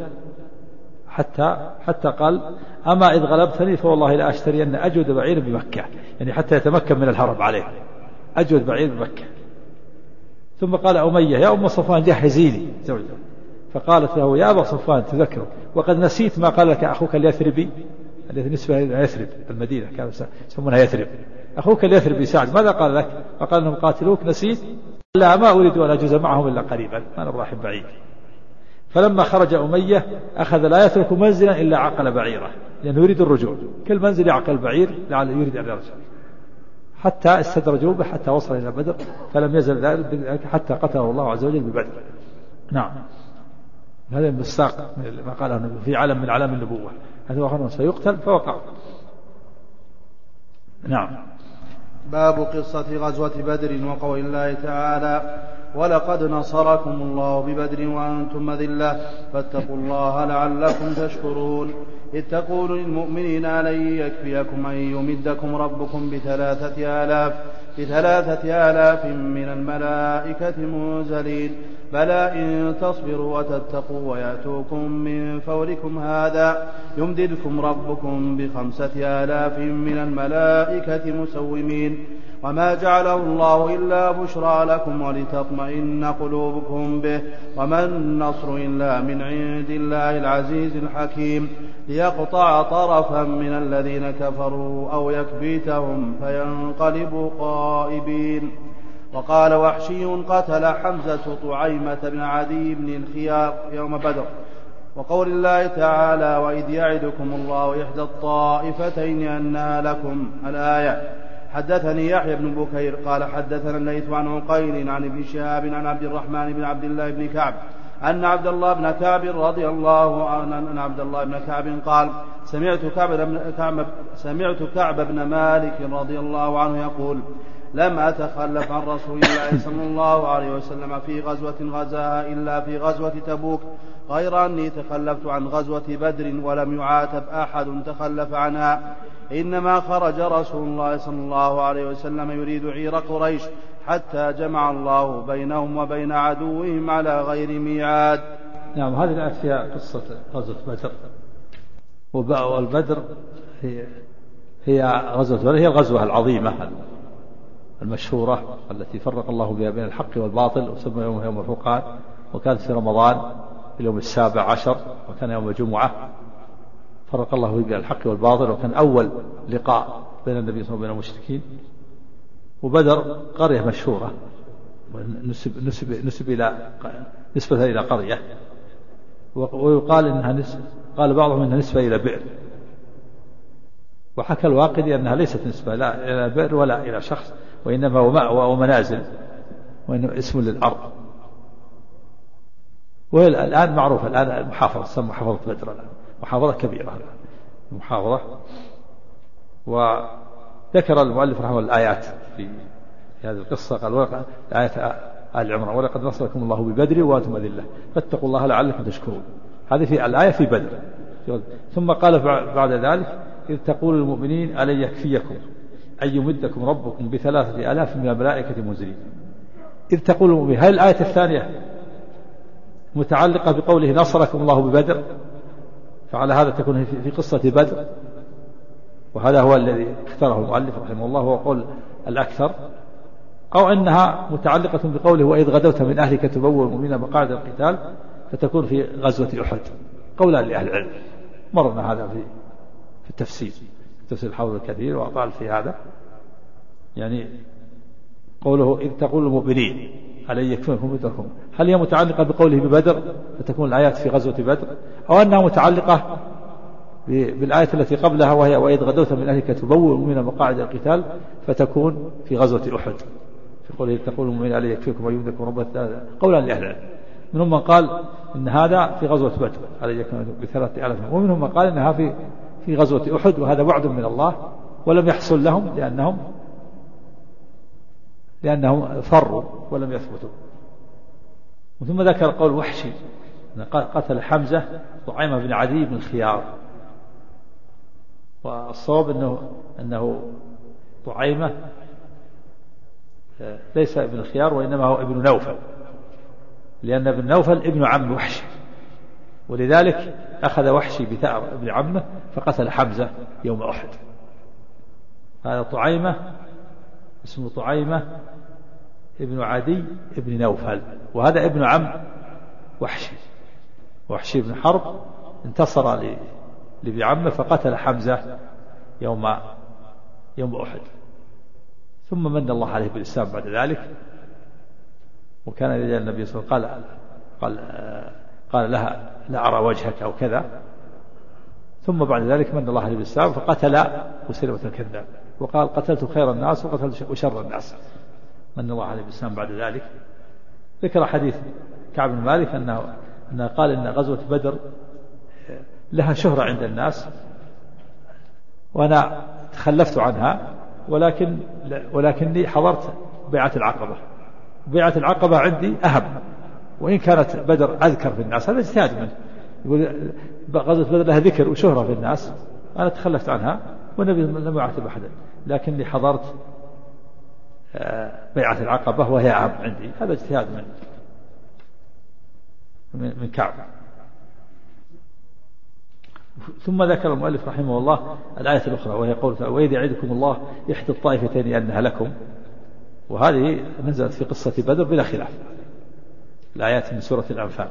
Speaker 1: حتى قال أما إذ غلبتني فوالله لا أشترين أجود بعير بمكة، يعني حتى يتمكن من الهرب عليه، أجود بعير بمكة. ثم قال أمية يا أم صفوان جهزيني زوجة، فقالت له يا أبا صفوان تذكر وقد نسيت ما قال لك أخوك اليثربي، الذي نسبة إلى يثرب المدينة كانوا يسمونها يثرب، أخوك اليثربي سعد ماذا قال لك؟ فقال أنهم قاتلوك نسيت؟ لا ما أريد أن أجوز معهم إلا قريبا ما نبغى رايح بعيد. فلما خرج أمية أخذ لا يترك منزلا إلا عقل بعيره، لأنه يريد الرجوع، كل منزل يعقل بعير لعل يريد أن يرجع، حتى استدرجوا به حتى وصل إلى بدر، فلم يزل ذلك حتى قتله الله عز وجل ببدر. نعم هذا المستاق ما قاله النبي في علم من علام النبوة، هذا آخر سيقتل فوقع. نعم.
Speaker 4: باب قصة غزوة بدر وقول الله تعالى ولقد نصركم الله ببدر وأنتم أذلة فاتقوا الله لعلكم تشكرون إذ تقول للمؤمنين ألن يكفيكم أن يمدكم ربكم ب3,000 من الملائكة منزلين بلى إن تصبروا وتتقوا ويأتوكم من فوركم هذا يمددكم ربكم ب5,000 من الملائكة مسومين وما جعله الله إلا بشرى لكم ولتطمئن قلوبكم به وما النصر إلا من عند الله العزيز الحكيم ليقطع طرفا من الذين كفروا أو يكبتهم فينقلبوا خائبين. وقال وحشي قتل حمزة طعيمة بن عدي بن الخيار يوم بدر. وقول الله تعالى وإذ يعدكم الله إحدى الطائفتين أنها لكم الآية. حدثني يحيى بن بكير قال حدثنا الليث عن عقيل عن ابن شهاب عن عبد الرحمن بن عبد الله بن كعب أن عبد الله بن كعب رضي الله عنه أن عبد الله بن كعب قال سمعت كعب بن مالك رضي الله عنه يقول لم أتخلف عن رسول الله صلى الله عليه وسلم في غزوة غزاها إلا في غزوة تبوك غير أني تخلفت عن غزوة بدر ولم يعاتب أحد تخلف عنها إنما خرج رسول الله صلى الله عليه وسلم يريد عير قريش حتى جمع الله بينهم وبين عدوهم على غير ميعاد.
Speaker 1: نعم هذه الآية فيها قصة غزوة بدر. والبدر هي غزوة بدر هي الغزوة العظيمة المشهورة التي فرق الله بها بين الحق والباطل وسمى يوم الفرقان وكانت في رمضان اليوم 17 وكان يوم الجمعة فرق الله بين الحق والباطل وكان أول لقاء بين النبي صلى الله عليه وسلم وبين المشركين. وبدر قرية مشهورة نسبة إلى قرية ويقال إنها قال بعضهم إنها نسبة إلى بئر وحكى الواقدي أنها ليست نسبة لا إلى بئر ولا إلى شخص وإنما هو مأوى ومنازل وإنه اسم للأرض. وهي الآن معروفة الآن المحافظة تسمى محافظة بدر الآن محافظة كبيرة المحافظة. وذكر المؤلف رحمه الآيات في هذه القصة قال آية آل عمران ولقد نصركم الله ببدر وأنتم أذلة فاتقوا الله لعلكم تشكرون. هذه في الآية في بدر. ثم قال بعد ذلك إذ تقول للمؤمنين ألن يكفيكم أن يمدكم ربكم ب3,000 من الملائكة منزلين. إذ تقول للمؤمنين هل الآية الثانية متعلقة بقوله نصركم الله ببدر فعلى هذا تكون في قصة بدر وهذا هو الذي اختاره المؤلف رحمه الله هو قول الأكثر أو أنها متعلقة بقوله وإذ غدوت من أهلك تبوء المؤمنين مقاعد القتال فتكون في غزوة أحد. قولان لأهل العلم مرنا هذا في التفسير الحول الكثير وأطال في هذا يعني قوله إذ تقول المؤمنين ألن يكفيكم بدركم هل هي متعلقة بقوله ببدر فتكون الآيات في غزوة بدر أو أنها متعلقة بالآية التي قبلها وهي وإذ غدوت من أهلك تبوء المؤمنين مقاعد القتال فتكون في غزوة أحد في قوله تقول المؤمنين ألن يكفيكم ويمدكم ربكم قولان لأهل العلم. منهم من قال إن هذا في غزوة بدر ألن يكفيكم ب3,000 ومنهم من قال إنها في غزوة أحد وهذا وعد من الله ولم يحصل لهم لأنهم فروا ولم يثبتوا. ثم ذكر قول وحشي قتل حمزة طعيمة بن عدي بن الخيار والصواب أنه طعيمة ليس ابن الخيار وإنما هو ابن نوفل لأن ابن نوفل ابن عم وحشي ولذلك أخذ وحشي بثأر ابن عمه فقتل حمزة يوم أحد. هذا طعيمة اسمه طعيمة ابن عدي ابن نوفل وهذا ابن عم وحشي بن حرب انتصر لابن عمه فقتل حمزة يوم أحد. ثم من الله عليه بالإسلام بعد ذلك وكان رجال النبي صلى الله عليه وسلم قال لها لا أرى وجهك أو كذا. ثم بعد ذلك من الله عليه بالإسلام فقتل مسيلمة الكذاب وقال قتلت خير الناس وقتلت شر الناس من الله عليه بالإسلام بعد ذلك. ذكر حديث كعب بن مالك أنه قال إن غزوة بدر لها شهرة عند الناس وأنا تخلفت عنها ولكني حضرت بيعة العقبة. بيعة العقبة عندي أهم وإن كانت بدر أذكر في الناس هذا اجتهاد منه يقول غزوة بدر لها ذكر وشهرة في الناس أنا تخلفت عنها والنبي لم يعاتب أحدا لكني حضرت بيعة العقبة وهي أهم عندي هذا اجتهاد منه. من كعب. ثم ذكر المؤلف رحمه الله الآية الأخرى وهي قوله تعالى وإذ يعدكم الله إحدى الطائفتين أنها لكم، وهذه نزلت في قصة بدر بلا خلاف، الآيات من سورة الأنفال.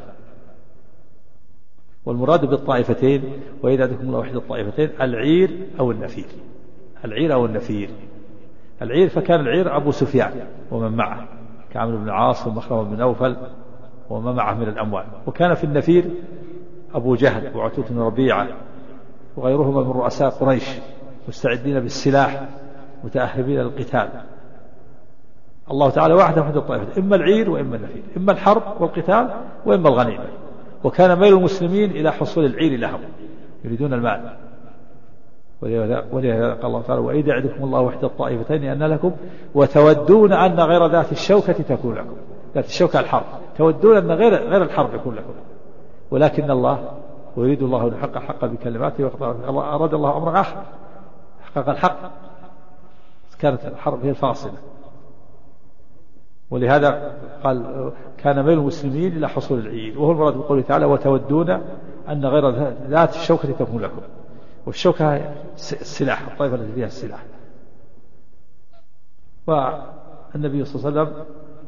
Speaker 1: والمراد بالطائفتين وإذ يعدكم الله إحدى الطائفتين العير أو النفير، العير أو النفير. العير فكان العير أبو سفيان ومن معه كعمرو بن العاص ومخرمة بن نوفل وما معه من الأموال، وكان في النفير أبو جهل وعتبة بن ربيعة وغيرهما من رؤساء قريش مستعدين بالسلاح متأهبين للقتال. الله تعالى وحده وحده الطائفة، إما العير وإما النفير، إما الحرب والقتال وإما الغنيمة. وكان ميل المسلمين إلى حصول العير لهم، يريدون المال. ولهذا قال الله تعالى وإذ يعدكم الله وحده الطائفتين أن لكم وتودون أن غير ذات الشوكة تكون لكم. ذات الشوكة الحرب، تودون أن غير الحرب يكون لكم، ولكن الله ويريد الله أن يحقق الحق بكلماته الله أراد الله أمر آخر حقق الحق، كانت الحرب هي الفاصلة. ولهذا قال كان ميل المسلمين إلى حصول العير، وهو المراد بقوله تعالى وتودون أن غير ذات الشوكة تكون لكم. والشوكة السلاح، الطائفة التي فيها السلاح. والنبي صلى الله عليه وسلم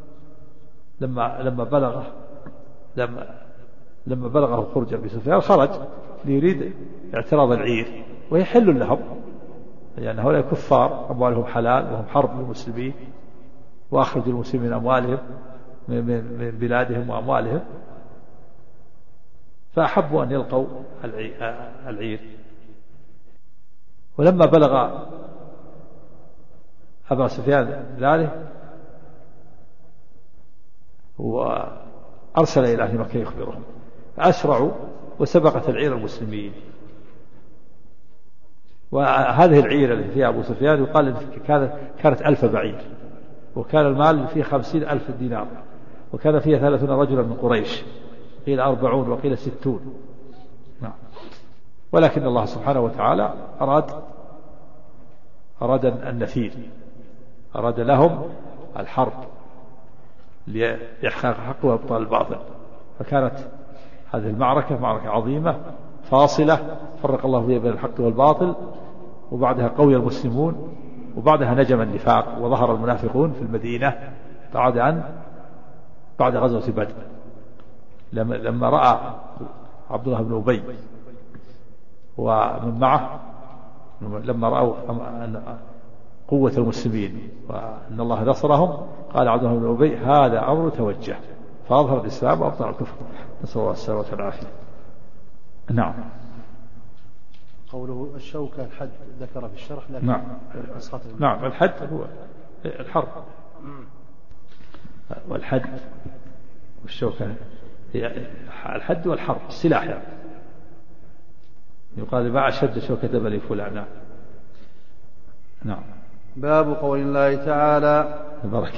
Speaker 1: لما بلغه خروج أبي سفيان خرج ليريد اعتراض العير، وهي حل لهم لأن هؤلاء كفار أموالهم حلال وهم حرب للمسلمين، وأخرجوا المسلمين من أموالهم من بلادهم وأموالهم، فأحبوا أن يلقوا العير. ولما بلغ أبا سفيان ذلك وأرسل إلى أهل مكة يخبرهم، فأسرعوا وسبقت العير المسلمين. وهذه العير التي فيها أبو سفيان يقال كانت 1000 بعير، وكان المال فيه 50,000 دينار، وكان فيها 30 رجلا من قريش، قيل 40 وقيل 60. نعم. ولكن الله سبحانه وتعالى أراد النفير، أراد لهم الحرب لإحقاق الحق وإبطال الباطل. فكانت هذه المعركة معركة عظيمة فاصلة فرق الله فيها بين الحق والباطل، وبعدها قوي المسلمون، وبعدها نجم النفاق وظهر المنافقون في المدينة بعد غزوة بدر. لما رأى عبد الله بن أبي ومن معه، لما رأوا قوة المسلمين وأن الله نصرهم، قال عبد الله بن أبي هذا أمر توجه، فأظهر الإسلام وأبطل الكفر، نسأل الله السلامة والعافية. نعم.
Speaker 4: قوله الشوكة الحد ذكر في الشرح، لكن
Speaker 1: نعم الحد هو الحرب، والحد والشوكة الحد والحرب السلاح يعني. يقال ما أشد شوكة بني فلان. نعم.
Speaker 4: باب قول الله تعالى
Speaker 1: البركة.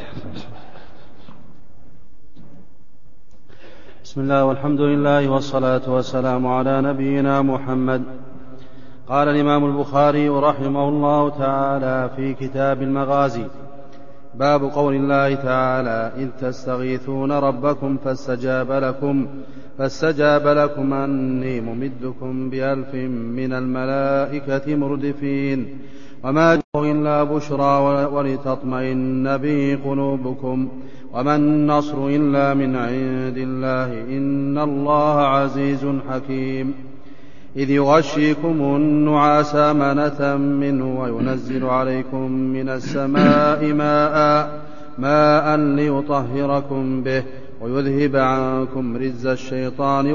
Speaker 4: بسم الله والحمد لله والصلاة والسلام على نبينا محمد. قال الإمام البخاري رحمه الله تعالى في كتاب المغازي: باب قول الله تعالى: إذ تستغيثون ربكم فاستجاب لكم أني ممدكم ب1000 من الملائكة مردفين وما جاءوا إلا بشرى ولتطمئن به قلوبكم وما النصر إلا من عند الله إن الله عزيز حكيم. إذ يغشيكم النعاس أمنة منه وينزل عليكم من السماء ماء ليطهركم به ويذهب عنكم رجز الشيطان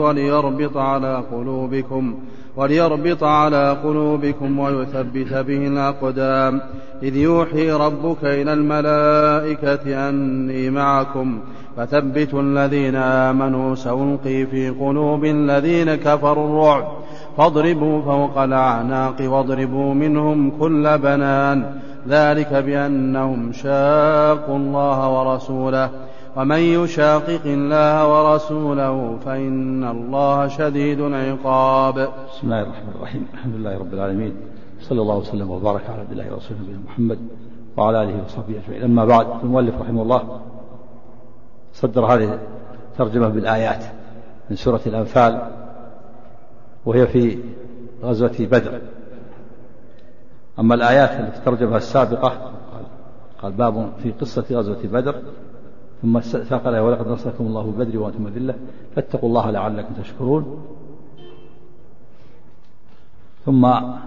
Speaker 4: وليربط على قلوبكم ويثبت به الأقدام. إذ يوحي ربك إلى الملائكة أني معكم فثبتوا الذين آمنوا سألقي في قلوب الذين كفروا الرعب فاضربوا فوق الأعناق واضربوا منهم كل بنان ذلك بأنهم شاقوا الله ورسوله ومن يشاقق الله ورسوله فإن الله شديد العقاب.
Speaker 1: بسم الله الرحمن الرحيم. الحمد لله رب العالمين، صلى الله وسلم وبارك على عبد الله ورسوله نبينا محمد وعلى آله وصحبه أجمعين. أما بعد، المؤلف رحمه الله صدر هذه الترجمة بالآيات من سورة الأنفال، وهي في غزوة بدر. أما الآيات التي ترجمها السابقة قال باب في قصة غزوة بدر، ثم ساق له ولقد نصركم الله ببدر وأنتم أذلة فاتقوا الله لعلكم تشكرون. ثم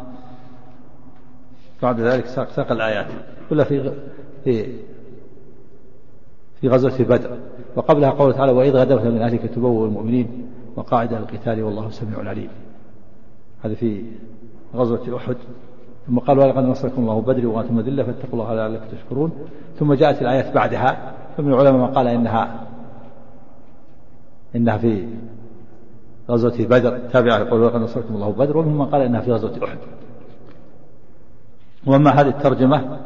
Speaker 1: بعد ذلك ساق الآيات كلها في غزوة بدر. وقبلها قوله تعالى وإذ غدوت من أهلك تبوئ المؤمنين مقاعد للقتال والله سميع عليم. هذا في غزوة أحد. ثم قال ولقد نصركم الله بدر وأنتم أذلة فاتقوا الله لعلكم تشكرون. ثم جاءت الآيات بعدها، فمن العلماء من قال إنها في غزوة بدر تابعة يقول ولقد نصركم الله بدر، ومن من قال إنها في غزوة أحد. وأما هذه الترجمة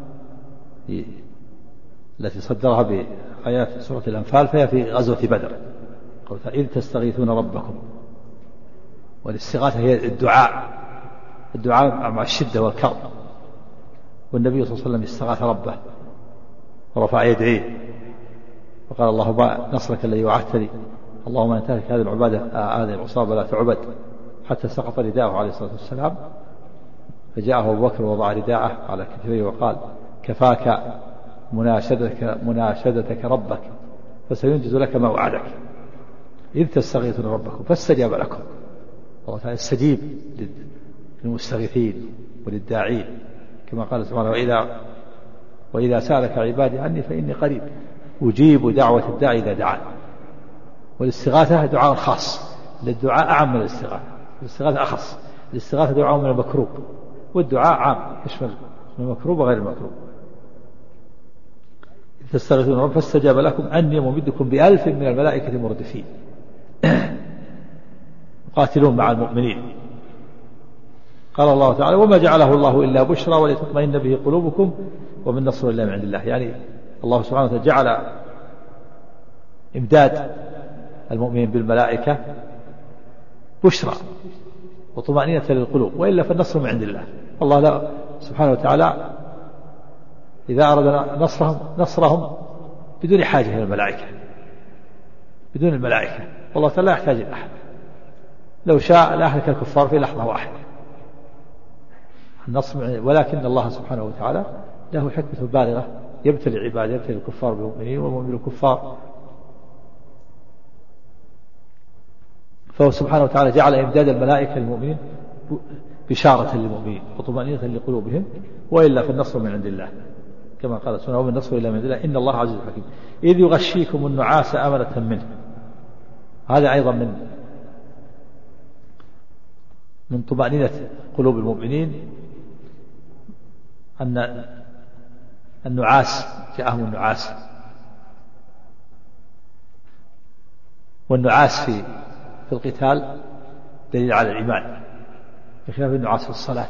Speaker 1: التي صدرها بآيات سورة الأنفال فهي في غزوة بدر. إذ تستغيثون ربكم، والاستغاثة هي الدعاء مع الشدة والكرب، والنبي صلى الله عليه وسلم استغاث ربه ورفع يديه وقال اللهم نصرك الذي وعدتني، اللهم ان تهلك هذه العبادة هذه العصابة لا تعبد، حتى سقط رداءه عليه الصلاة والسلام. فجاءه أبو بكر ووضع رداءه على كتفيه وقال كفاك مناشدتك ربك فسينجز لك ما وعدك، إذ تستغيثون ربكم فاستجاب لكم. الله تعالى يستجيب للمستغيثين وللداعين، كما قال سبحانه وإذا سألك عبادي عني فإني قريب أجيب دعوة الداعي إذا دعان. والاستغاثة دعاء خاص، الدعاء أعم من الاستغاثة أخص. الاستغاثة دعاء من المكروب، والدعاء عام يشمل المكروب وغير المكروب. تستغيثون رب فاستجاب لكم أني ممدكم ب1000 من الملائكة مردفين قاتلون مع المؤمنين. قال الله تعالى وما جعله الله إلا بشرى ولتطمئن به قلوبكم ومن نصر إلا من عند الله. يعني الله سبحانه وتعالى جعل إمداد المؤمنين بالملائكة بشرى وطمأنينة للقلوب، وإلا فالنصر من عند الله. الله لا سبحانه وتعالى إذا أراد نصرهم بدون حاجة إلى الملائكة، بدون الملائكة. والله تعالى لا يحتاج إلى أحد، لو شاء لأهلك الكفار في لحظة واحدة النصر، ولكن الله سبحانه وتعالى له حكمة بالغة يبتلي عباده، يبتلي الكفار بالمؤمنين والمؤمنين الكفار. فهو سبحانه وتعالى جعل إمداد الملائكة للمؤمنين بشارة للمؤمنين وطمأنينة لقلوبهم، وإلا فالنصر من عند الله، كما قال سبحانه ومن النصر إلا من عند الله إن الله عزيز حكيم. إذ يغشيكم النعاس أمنة منه. هذا أيضا من طمأنينة قلوب المؤمنين أن النعاس جاءهم النعاس، والنعاس في القتال دليل على الإيمان بخلاف النعاس في الصلاة.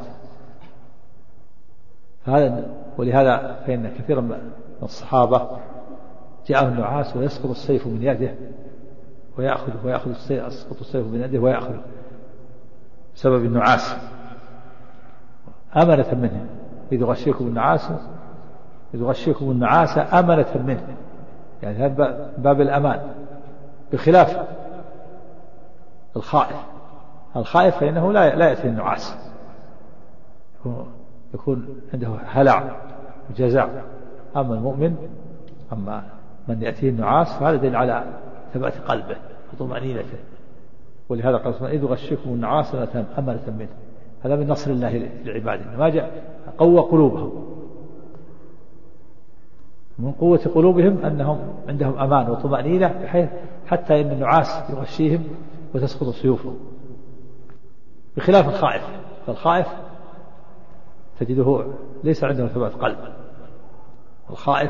Speaker 1: ولهذا فإن كثيرا من الصحابة جاءه النعاس ويسقط السيف من يده ويأخذ السيف، يسقط السيف من يده ويأخذ بسبب النعاس أمنة منه. إذ غشيكم النعاس أمنة منه، يعني هذا باب الأمان، بخلاف الخائف فإنه لا يأتي النعاس، يكون عنده هلع وجزع. أما المؤمن، أما من يأتيه النعاس فهذا دليل على ثبات قلبه وطمأنينته. ولهذا قال سبحانه إذ غشيكم النعاس أمنة منه. هذا من نصر الله لعباده، ما جاء قوى قلوبهم. من قوة قلوبهم أنهم عندهم أمان وطمأنينة، بحيث حتى إن النعاس يغشيهم وتسقط سيوفهم، بخلاف الخائف. فالخائف تجده ليس عنده ثبات قلب، الخائف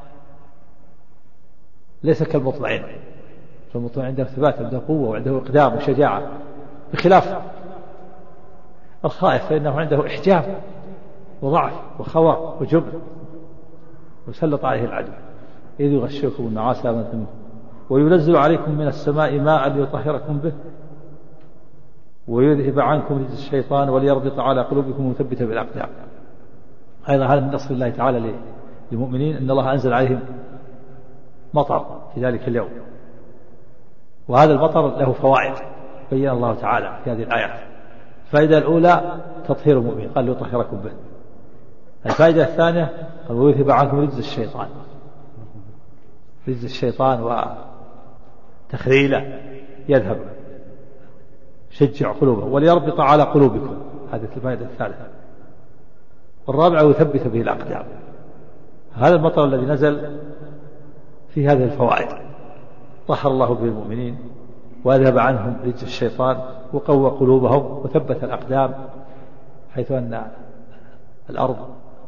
Speaker 1: ليس كالمطمئن، فالمطمئن عنده ثبات، عنده قوة وعنده إقدام وشجاعة، بخلاف الخائف فإنه عنده إحجام وضعف وخواء وجبن وسلط عليه العدو. إذ يغشيكم النعاس أمنة منه وينزل عليكم من السماء ماء ليطهركم به ويذهب عنكم رجس الشيطان وليربط على قلوبكم ويثبت بالأقدام. أيضا هذا من نصر الله تعالى للمؤمنين أن الله أنزل عليهم مطر في ذلك اليوم، وهذا المطر له فوائد بين الله تعالى في هذه الآيات. الفائدة الأولى تطهير المؤمن، قال ليطهركم به. الفائدة الثانية قال ويذهب عنكم رجز الشيطان، رجز الشيطان وتخذيله يذهب، شجع قلوبهم وليربط على قلوبكم، هذه الفائدة الثالثة. والرابعة ويثبت به الأقدام. هذا المطر الذي نزل في هذه الفوائد، طهر الله به المؤمنين وأذهب عنهم رجز الشيطان وقوى قلوبهم وثبت الأقدام، حيث أن الأرض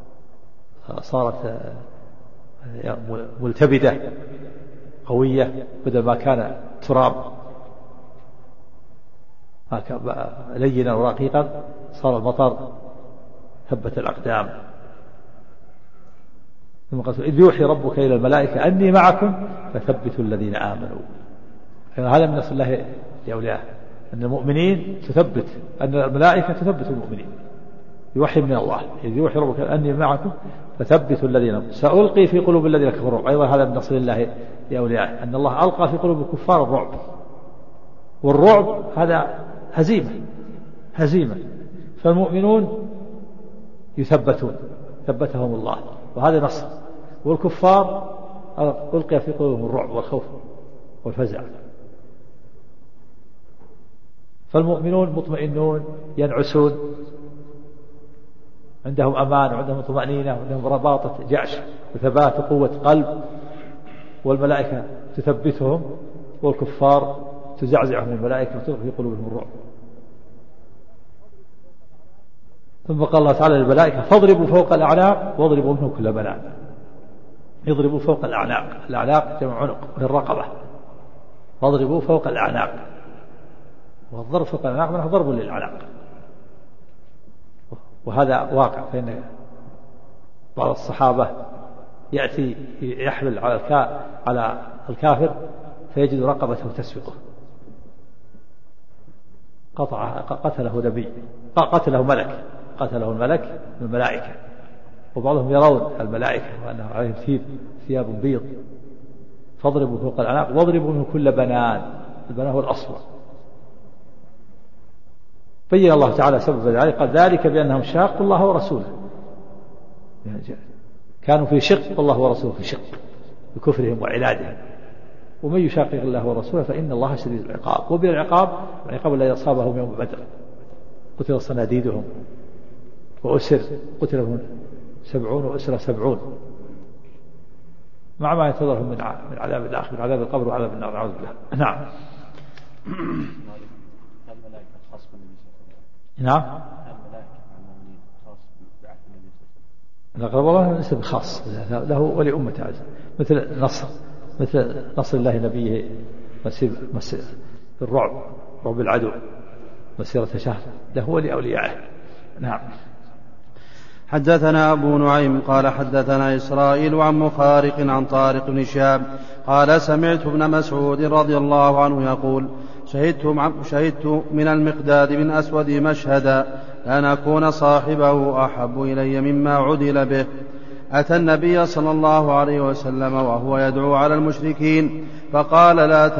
Speaker 1: صارت ملتبدة قوية بدل ما كان تراب لينا ورقيقا، صار المطر ثبت الأقدام. ثم قال إذ يوحي ربك إلى الملائكة أني معكم فثبتوا الذين آمنوا. هذا من نصر الله لأوليائه، أن المؤمنين تثبت، أن الملائكة تثبت المؤمنين، يوحي من الله إذ يوحي ربك أني معكم فثبتوا الذين آمنوا سألقي في قلوب الذين كفروا. أيضا هذا من نصر الله لأوليائه، أن الله ألقى في قلوب الكفار الرعب، والرعب هذا هزيمة، فالمؤمنون يثبتون، ثبتهم الله، وهذا نصر. والكفار ألقي في قلوبهم الرعب والخوف والفزع. فالمؤمنون مطمئنون ينعسون، عندهم أمان وعندهم طمأنينة وعندهم رباطة جأش وثبات وقوة قلب، والملائكة تثبتهم، والكفار تزعزعهم الملائكة وتلقي في قلوبهم الرعب. ثم قال الله تعالى للملائكة فاضربوا فوق الأعناق واضربوا منهم كل بنان. يضربوا فوق الأعناق، الأعناق جمع عنق من الرقبة، واضربوا فوق الأعناق، والضرب فوق الأعناق منه ضرب للأعناق. وهذا واقع، فإن بعض الصحابة يأتي يحمل على الكافر فيجد رقبته تسبقه، قتله ملك، قتله الملك من الملائكة. وبعضهم يرون الملائكة وأنهم عليهم ثياب بيض. فاضربوا فوق الأعناق واضربوا من كل بنان، البنان هو الأصفر. بين الله تعالى سبب ذلك، قال ذلك بأنهم شاقوا الله ورسوله، كانوا في شق والله ورسوله في شق بكفرهم وعنادهم. ومن يشاقق الله ورسوله فإن الله شديد العقاب. وبالعقاب العقاب الذي أصابهم يوم بدر، قتل صناديدهم وأسر، قتلهم 70 وأسر 70، مع ما ينتظرهم من عذاب الآخر، من عذاب القبر وعذاب النار، نعوذ بالله. نعم. نعم. والله ليس بخاص له ولأمته عز، مثل نصر الله نبيه مسير بالرعب، رعب العدو مسيرة شهر له ولأوليائه. نعم.
Speaker 4: حدثنا أبو نعيم قال حدثنا إسرائيل عن مخارق عن طارق بن شهاب قال سمعت ابن مسعود رضي الله عنه يقول شهدت من المقداد بن أسود مشهدا لأن أكون صاحبه أحب إلي مما عدل به. أتى النبي صلى الله عليه وسلم وهو يدعو على المشركين فقال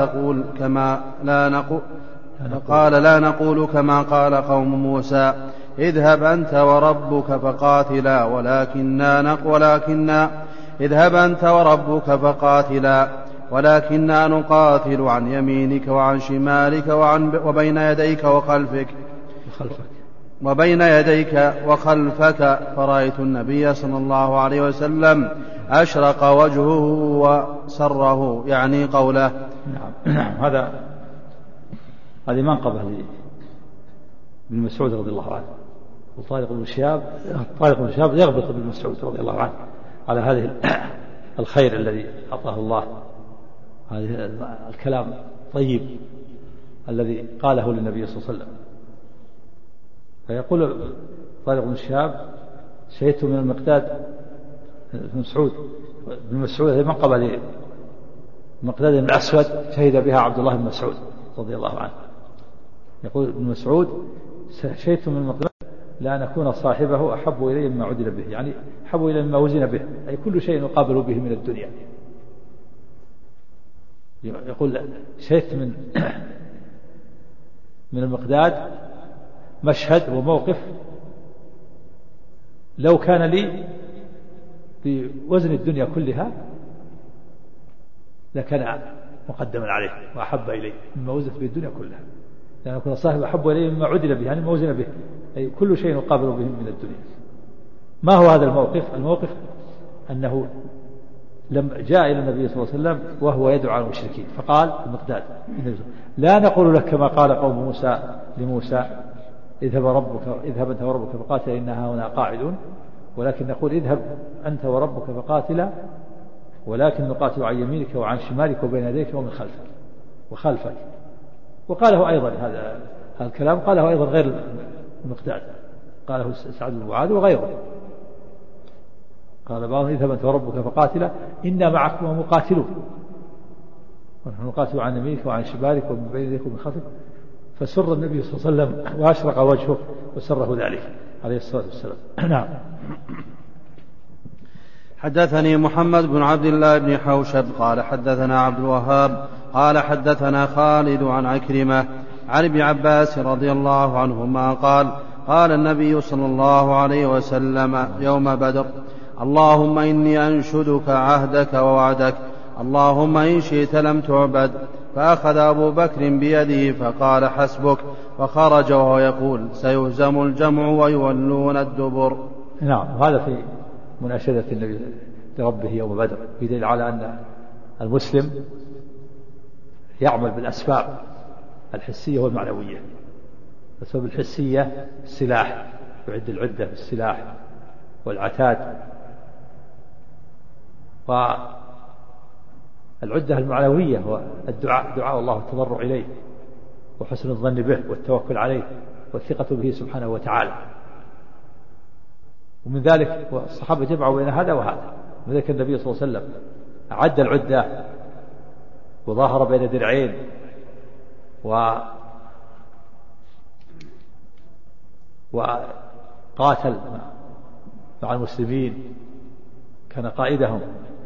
Speaker 4: لا نقول كما قال قوم موسى اذهب أنت وربك فقاتلا ولكننا نقاتل عن يمينك وعن شمالك وبين يديك وخلفك. فرأيت النبي صلى الله عليه وسلم أشرق وجهه وسره، يعني قوله.
Speaker 1: نعم. هذه منقبة لابن مسعود رضي الله عنه. وطارق بن شهاب يغبط ابن مسعود رضي الله عنه على هذه الخير الذي أعطاه الله، هذه الكلام الطيب الذي قاله للنبي صلى الله عليه وسلم. فيقول طارق بن شهاب شهدت من المقداد بن مسعود هذه منقبة لمقداد بن الأسود شهد بها عبد الله بن مسعود رضي الله عنه. يقول ابن مسعود شهدت من المقداد لأن أكون صاحبه أحب إلي مما عدل به، يعني أحب إلي مما وزن به، أي كل شيء نقابل به من الدنيا. يقول شهدت من المقداد مشهد وموقف لو كان لي بوزن الدنيا كلها لكان مقدما عليه وأحب إليه مما وزنت به الدنيا كلها، لأن يكون صاحب أحب إليه مما عدل به، يعني مما وزن به، أي كل شيء يقابل به من الدنيا. ما هو هذا الموقف؟ الموقف أنه لما جاء إلى النبي صلى الله عليه وسلم وهو يدعو على المشركين، فقال المقداد لا نقول لك كما قال قوم موسى لموسى اذهب أنت وربك فقاتل إنها هنا قاعدون، ولكن نقول اذهب أنت وربك فقاتلا ولكن نقاتل عن يمينك وعن شمالك وبين يديك ومن خلفك. وقاله أيضا هذا الكلام قاله أيضا غير المقداد، قاله سعد بن معاذ وغيره، قال بعضهم اذهب أنت وربك فقاتلا إنا معكم مقاتلون، ونحن نقاتل عن يمينك وعن شمالك ومن بين يديك ومن خلفك. فسر النبي صلى الله عليه وسلم وأشرق وجهه وسره ذلك عليه الصلاة والسلام. نعم.
Speaker 4: حدثني محمد بن عبد الله بن حوشب قال حدثنا عبد الوهاب قال حدثنا خالد عن عكرمة عن ابن عباس رضي الله عنهما قال قال النبي صلى الله عليه وسلم يوم بدر اللهم إني أنشدك عهدك ووعدك اللهم إن شئت لم تعبد. فأخذ أبو بكر بيده فقال حسبك، فخرج وهو يقول سيهزم الجمع ويولون الدبر.
Speaker 1: نعم. وهذا في مناشدة النبي لربه يوم بدر يدل على أن المسلم يعمل بالأسباب الحسية والمعنوية. الأسباب الحسية السلاح، يعد العدة بالسلاح والعتاد، والعدة المعنوية هو دعاء الله والتضرع إليه وحسن الظن به والتوكل عليه والثقة به سبحانه وتعالى. ومن ذلك الصحابة جمعوا بين هذا وهذا، وذلك النبي صلى الله عليه وسلم أعد العدة وظاهر بين درعين وقاتل مع المسلمين كان قائدهم،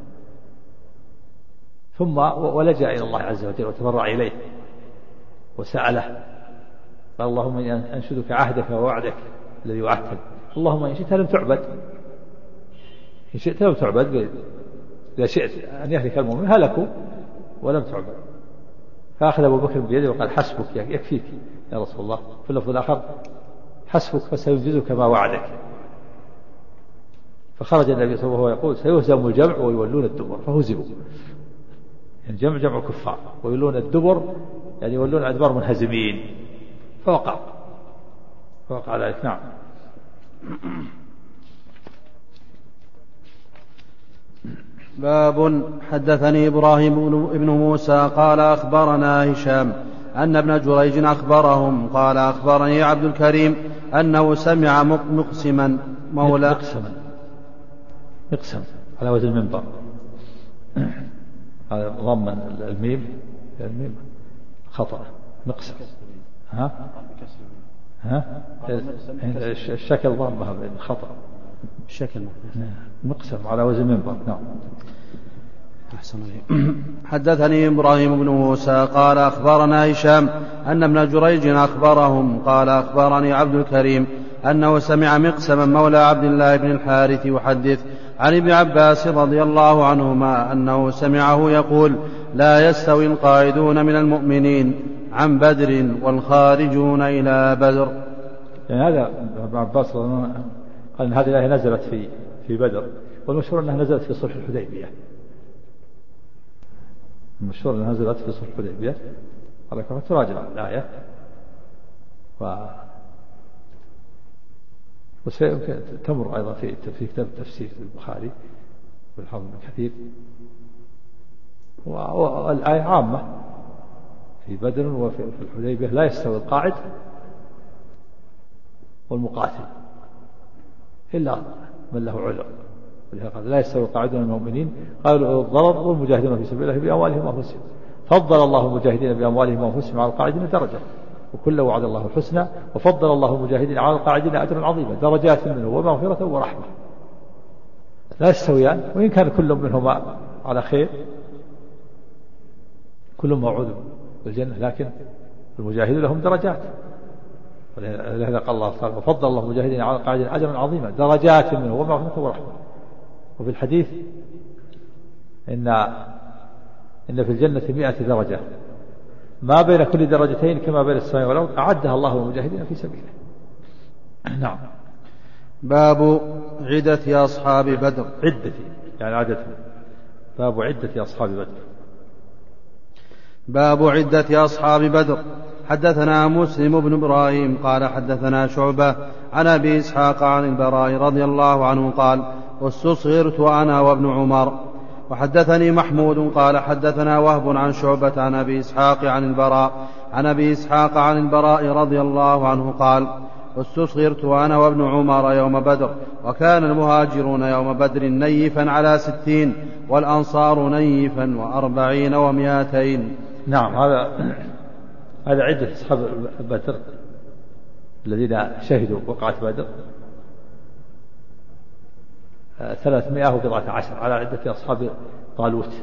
Speaker 1: ثم ولجأ إلى الله عز وجل وتضرع إليه وسأله قال اللهم إني أنشدك عهدك ووعدك الذي وعدته اللهم إن شئت لم تعبد، إن شئت لم تعبد، إذا شئت أن يهلك المؤمن هلكوا ولم تعبد. فأخذ أبو بكر بيده وقال حسبك يكفيك يا رسول الله. في اللفظ الآخر حسبك فسينجزك ما وعدك. فخرج النبي صلى الله عليه وسلم وهو يقول سيهزم الجمع ويولون الدبر، فهزموا، يعني جمع كفار، ويولون الدبر يعني يولون أدبار منهزمين، فوقع ذلك. نعم.
Speaker 4: باب حدثني إبراهيم بن موسى قال أخبرنا هشام أن ابن جريج أخبرهم قال أخبرني عبد الكريم أنه سمع مقسما مولى
Speaker 1: مقسم على وزن المنبر، هذا ضمن الميم خطأ مقسم. الشكل ضمها خطأ،
Speaker 4: الشكل
Speaker 1: مقسم على وزن منبر. نعم.
Speaker 4: حدثني إبراهيم بن موسى قال أخبرنا هشام أن ابن جريج أخبرهم قال أخبرني عبد الكريم أنه سمع مقسما مولى عبد الله بن الحارث يحدث عن ابن عباس رضي الله عنهما أنه سمعه يقول لا يستوي القائدون من المؤمنين عن بدر والخارجون إلى بدر.
Speaker 1: يعني هذا ابن عباس قال أن هذه الآية نزلت في بدر، والمشهور أنها نزلت في صلح الحديبية. المشهور أنها نزلت في صلح الحديبية، على كيف تراجع الآية وتمر أيضا في كتاب التفسير البخاري والحافظ بن كثير. والآية عامة في بدر وفي الحديبية لا يستوي القاعد والمقاتل إلا من له عذر، ولهذا لا يستوي القاعدون المؤمنين قالوا الضرر والمجاهدون في سبيل الله بأموالهم وأنفسهم، فضل الله المجاهدين بأموالهم وأنفسهم على القاعدين درجة، وكل وعد الله الحسنى، وفضل الله المجاهدين على القاعدين أجرا عظيما درجات منه ومغفرة ورحمة. لا يستويان، وإن كان كل منهما على خير كل موعود بالجنة، لكن المجاهدين لهم درجات، ولهذا قال الله تعالى وفضل الله المجاهدين على القاعدين أجرا عظيما درجات منه ومغفرة ورحمة. وفي الحديث إن في الجنة 100 درجة ما بين كل درجتين كما بين السماء والأرض أعدها الله للمجاهدين في سبيله. نعم.
Speaker 4: باب عدة أصحاب بدر.
Speaker 1: عدة يعني عدتهم. باب عدة أصحاب بدر.
Speaker 4: باب عدة أصحاب بدر. حدثنا مسلم بن إبراهيم قال حدثنا شعبة عن أبي إسحاق عن البراء رضي الله عنه قال استصغرت أنا وابن عمر. وحدثني محمود قال حدثنا وهب عن شعبة عن أبي إسحاق عن البراء عن أبي إسحاق عن البراء رضي الله عنه قال استصغرت أنا وابن عمر يوم بدر، وكان المهاجرون يوم بدر نيفا على 60 والأنصار نيفا 40 و200.
Speaker 1: نعم. هذا عدة أصحاب بدر الذين شهدوا وقعة بدر 314 على عدة أصحاب طالوت.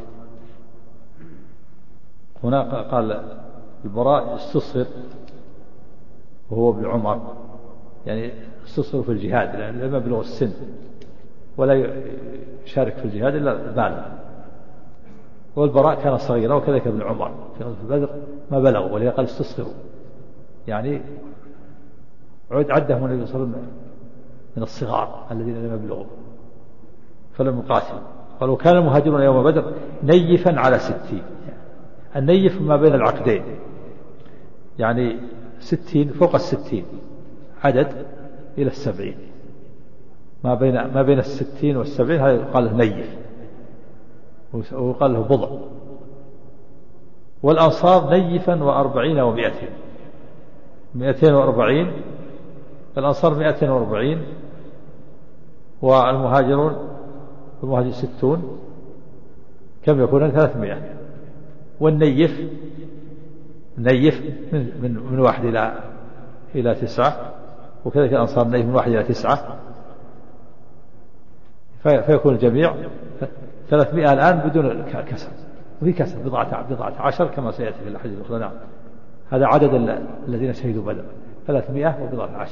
Speaker 1: هنا قال البراء استصغر وهو ابن عمر، يعني استصغر في الجهاد لأنه لم يبلغ السن ولا يشارك في الجهاد إلا بالغ، والبراء كان صغيرا وكذلك ابن عمر في بدر ما بلغوا، ولهذا قال استصغروا يعني عدهم النبي صلى الله عليه وسلم من الصغار الذين لم يبلغوا فلم يقاتلوا. ولو كان المهاجرون يوم بدر نيفا على 60، النيف ما بين العقدين يعني 60 فوق 60 عدد إلى 70، ما بين 60 وال70 هذا يقال له نيف ويقال له بضع. والأنصار نيفا 40 و200، 240 الأنصار 240 والمهاجرون 60 كم يكون 300. والنيف من 1 إلى 9، وكذلك الأنصار نيف من 1 إلى 9، فيكون الجميع 300 الآن بدون كسر، وفي كسر بضعة عشر كما سيأتي في الحديث الأخرى. نعم. هذا عدد الذين شهدوا بدر 310.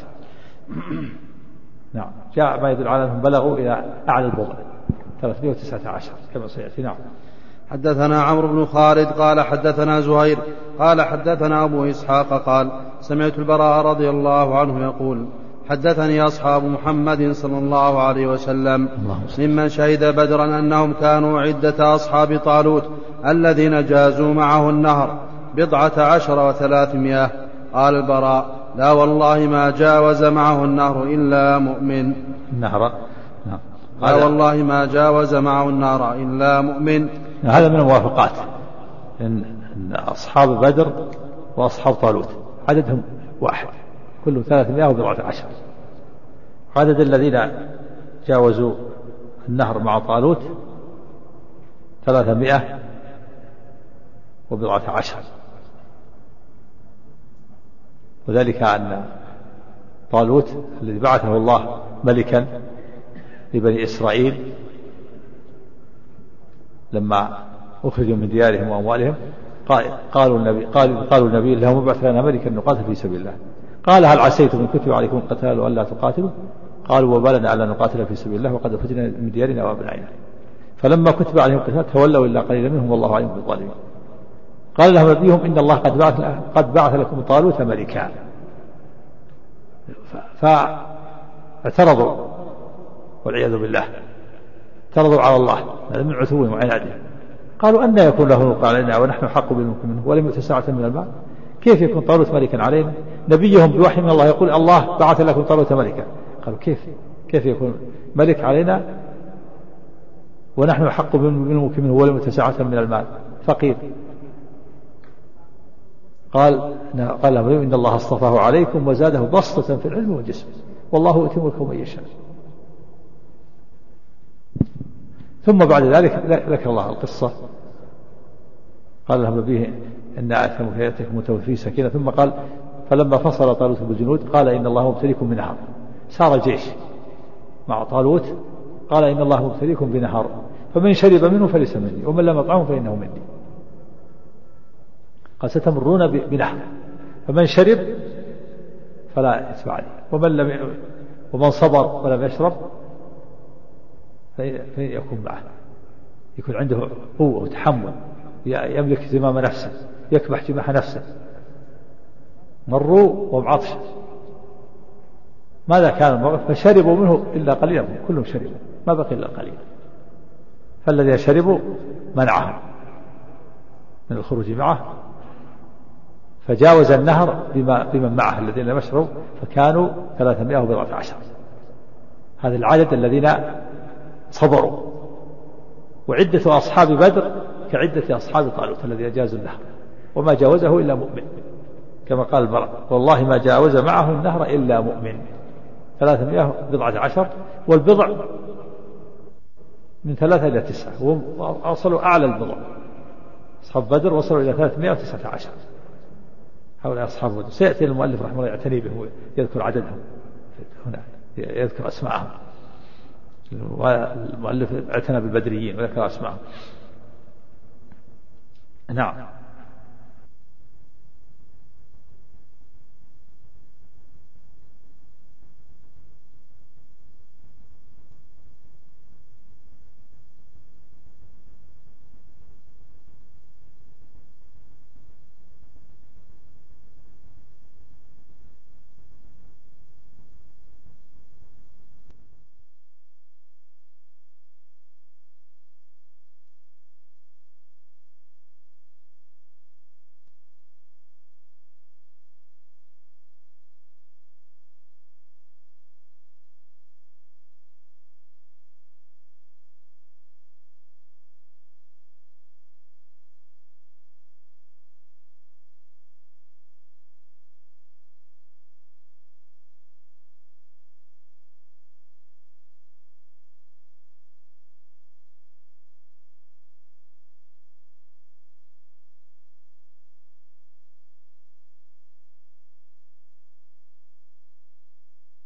Speaker 1: نعم. جاء ما يدل على أنهم بلغوا إلى أعلى البضع 319 كما سيأتي. نعم.
Speaker 4: حدثنا عمرو بن خالد قال حدثنا زهير قال حدثنا أبو إسحاق قال سمعت البراء رضي الله عنه يقول حدثني أصحاب محمد صلى الله عليه وسلم ممن شهد بدرا أنهم كانوا عدة أصحاب طالوت الذين جازوا معه النهر 17 و300. قال البراء لا والله ما جاوز معه النهر إلا مؤمن.
Speaker 1: النهر
Speaker 4: لا والله ما جاوز معه النهر إلا مؤمن.
Speaker 1: هذا من الموافقات إن أصحاب بدر وأصحاب طالوت عددهم واحد كله 310. عدد الذين جاوزوا النهر مع طالوت 310، وذلك أن طالوت الذي بعثه الله ملكا لبني إسرائيل لما أخرجوا من ديارهم وأموالهم قالوا النبي لهم ابعث لنا ملكا نقاتل في سبيل الله. قال هل عسيتم إن كتب عليكم القتال وألا تقاتلوا؟ قالوا وبلنا ألا نقاتل في سبيل الله وقد أخرجنا من ديارنا وأبنائنا. فلما كتب عليهم القتال تولوا إلا قليلا منهم والله عليم بالظالمين. قال لهم نبيهم إن الله قد بعث لكم طالوت ملكا. فاعترضوا والعياذ بالله، اعترضوا على الله هذا من عتوهم وعنادهم. قالوا أن يكون له ملك علينا ونحن حق بالملك منه ولم يؤت ساعة من المال؟ كيف يكون طالوت ملكا علينا؟ نبيهم بوحي من الله يقول الله بعث لكم طالوت ملكا. قالوا كيف يكون ملك علينا ونحن حق بالملك منه ولم يؤت ساعة من المال؟ فقير. قال لهم إن الله اصطفاه عليكم وزاده بسطة في العلم والجسم والله يؤتي ملكه من يشاء. ثم بعد ذلك ذكر الله القصة. قال لهم نبيه إن آياتكم يأتيكم فيه سكينة. ثم قال فلما فصل طالوت بالجنود قال إن الله مبتليكم بنهر. سار الجيش مع طالوت قال إن الله مبتليكم بنهر فمن شرب منه فليس مني ومن لم يطعمه فإنه مني. قال ستمرون بنهر فمن شرب فلا إثم عليه ومن صبر ولم يشرب فيكون معه، يكون عنده قوة وتحمل، يملك زمام نفسه، يكبح جماح نفسه. مروا وبعطش، ماذا كان الموقف؟ فشربوا منه إلا قليلا، كلهم شربوا ما بقي إلا قليلا، فالذين شربوا منعهم من الخروج معه، فجاوز النهر بمن معه الذين لم يشربوا فكانوا 314. هذا العدد الذين صبروا. وعدة أصحاب بدر كعدة أصحاب طالوت الذين جازوا النهر وما جاوزه إلا مؤمن، كما قال البراء والله ما جاوز معه النهر إلا مؤمن. 314، والبضع من 3 إلى 9، وصلوا أعلى البضع. أصحاب بدر وصلوا إلى 319. هؤلاء أصحاب بدر سيأتي المؤلف رحمه الله يعتني به يذكر عددهم هنا، يذكر أسماءهم. المؤلف اعتنى بالبدريين وذكر أسماءهم. نعم.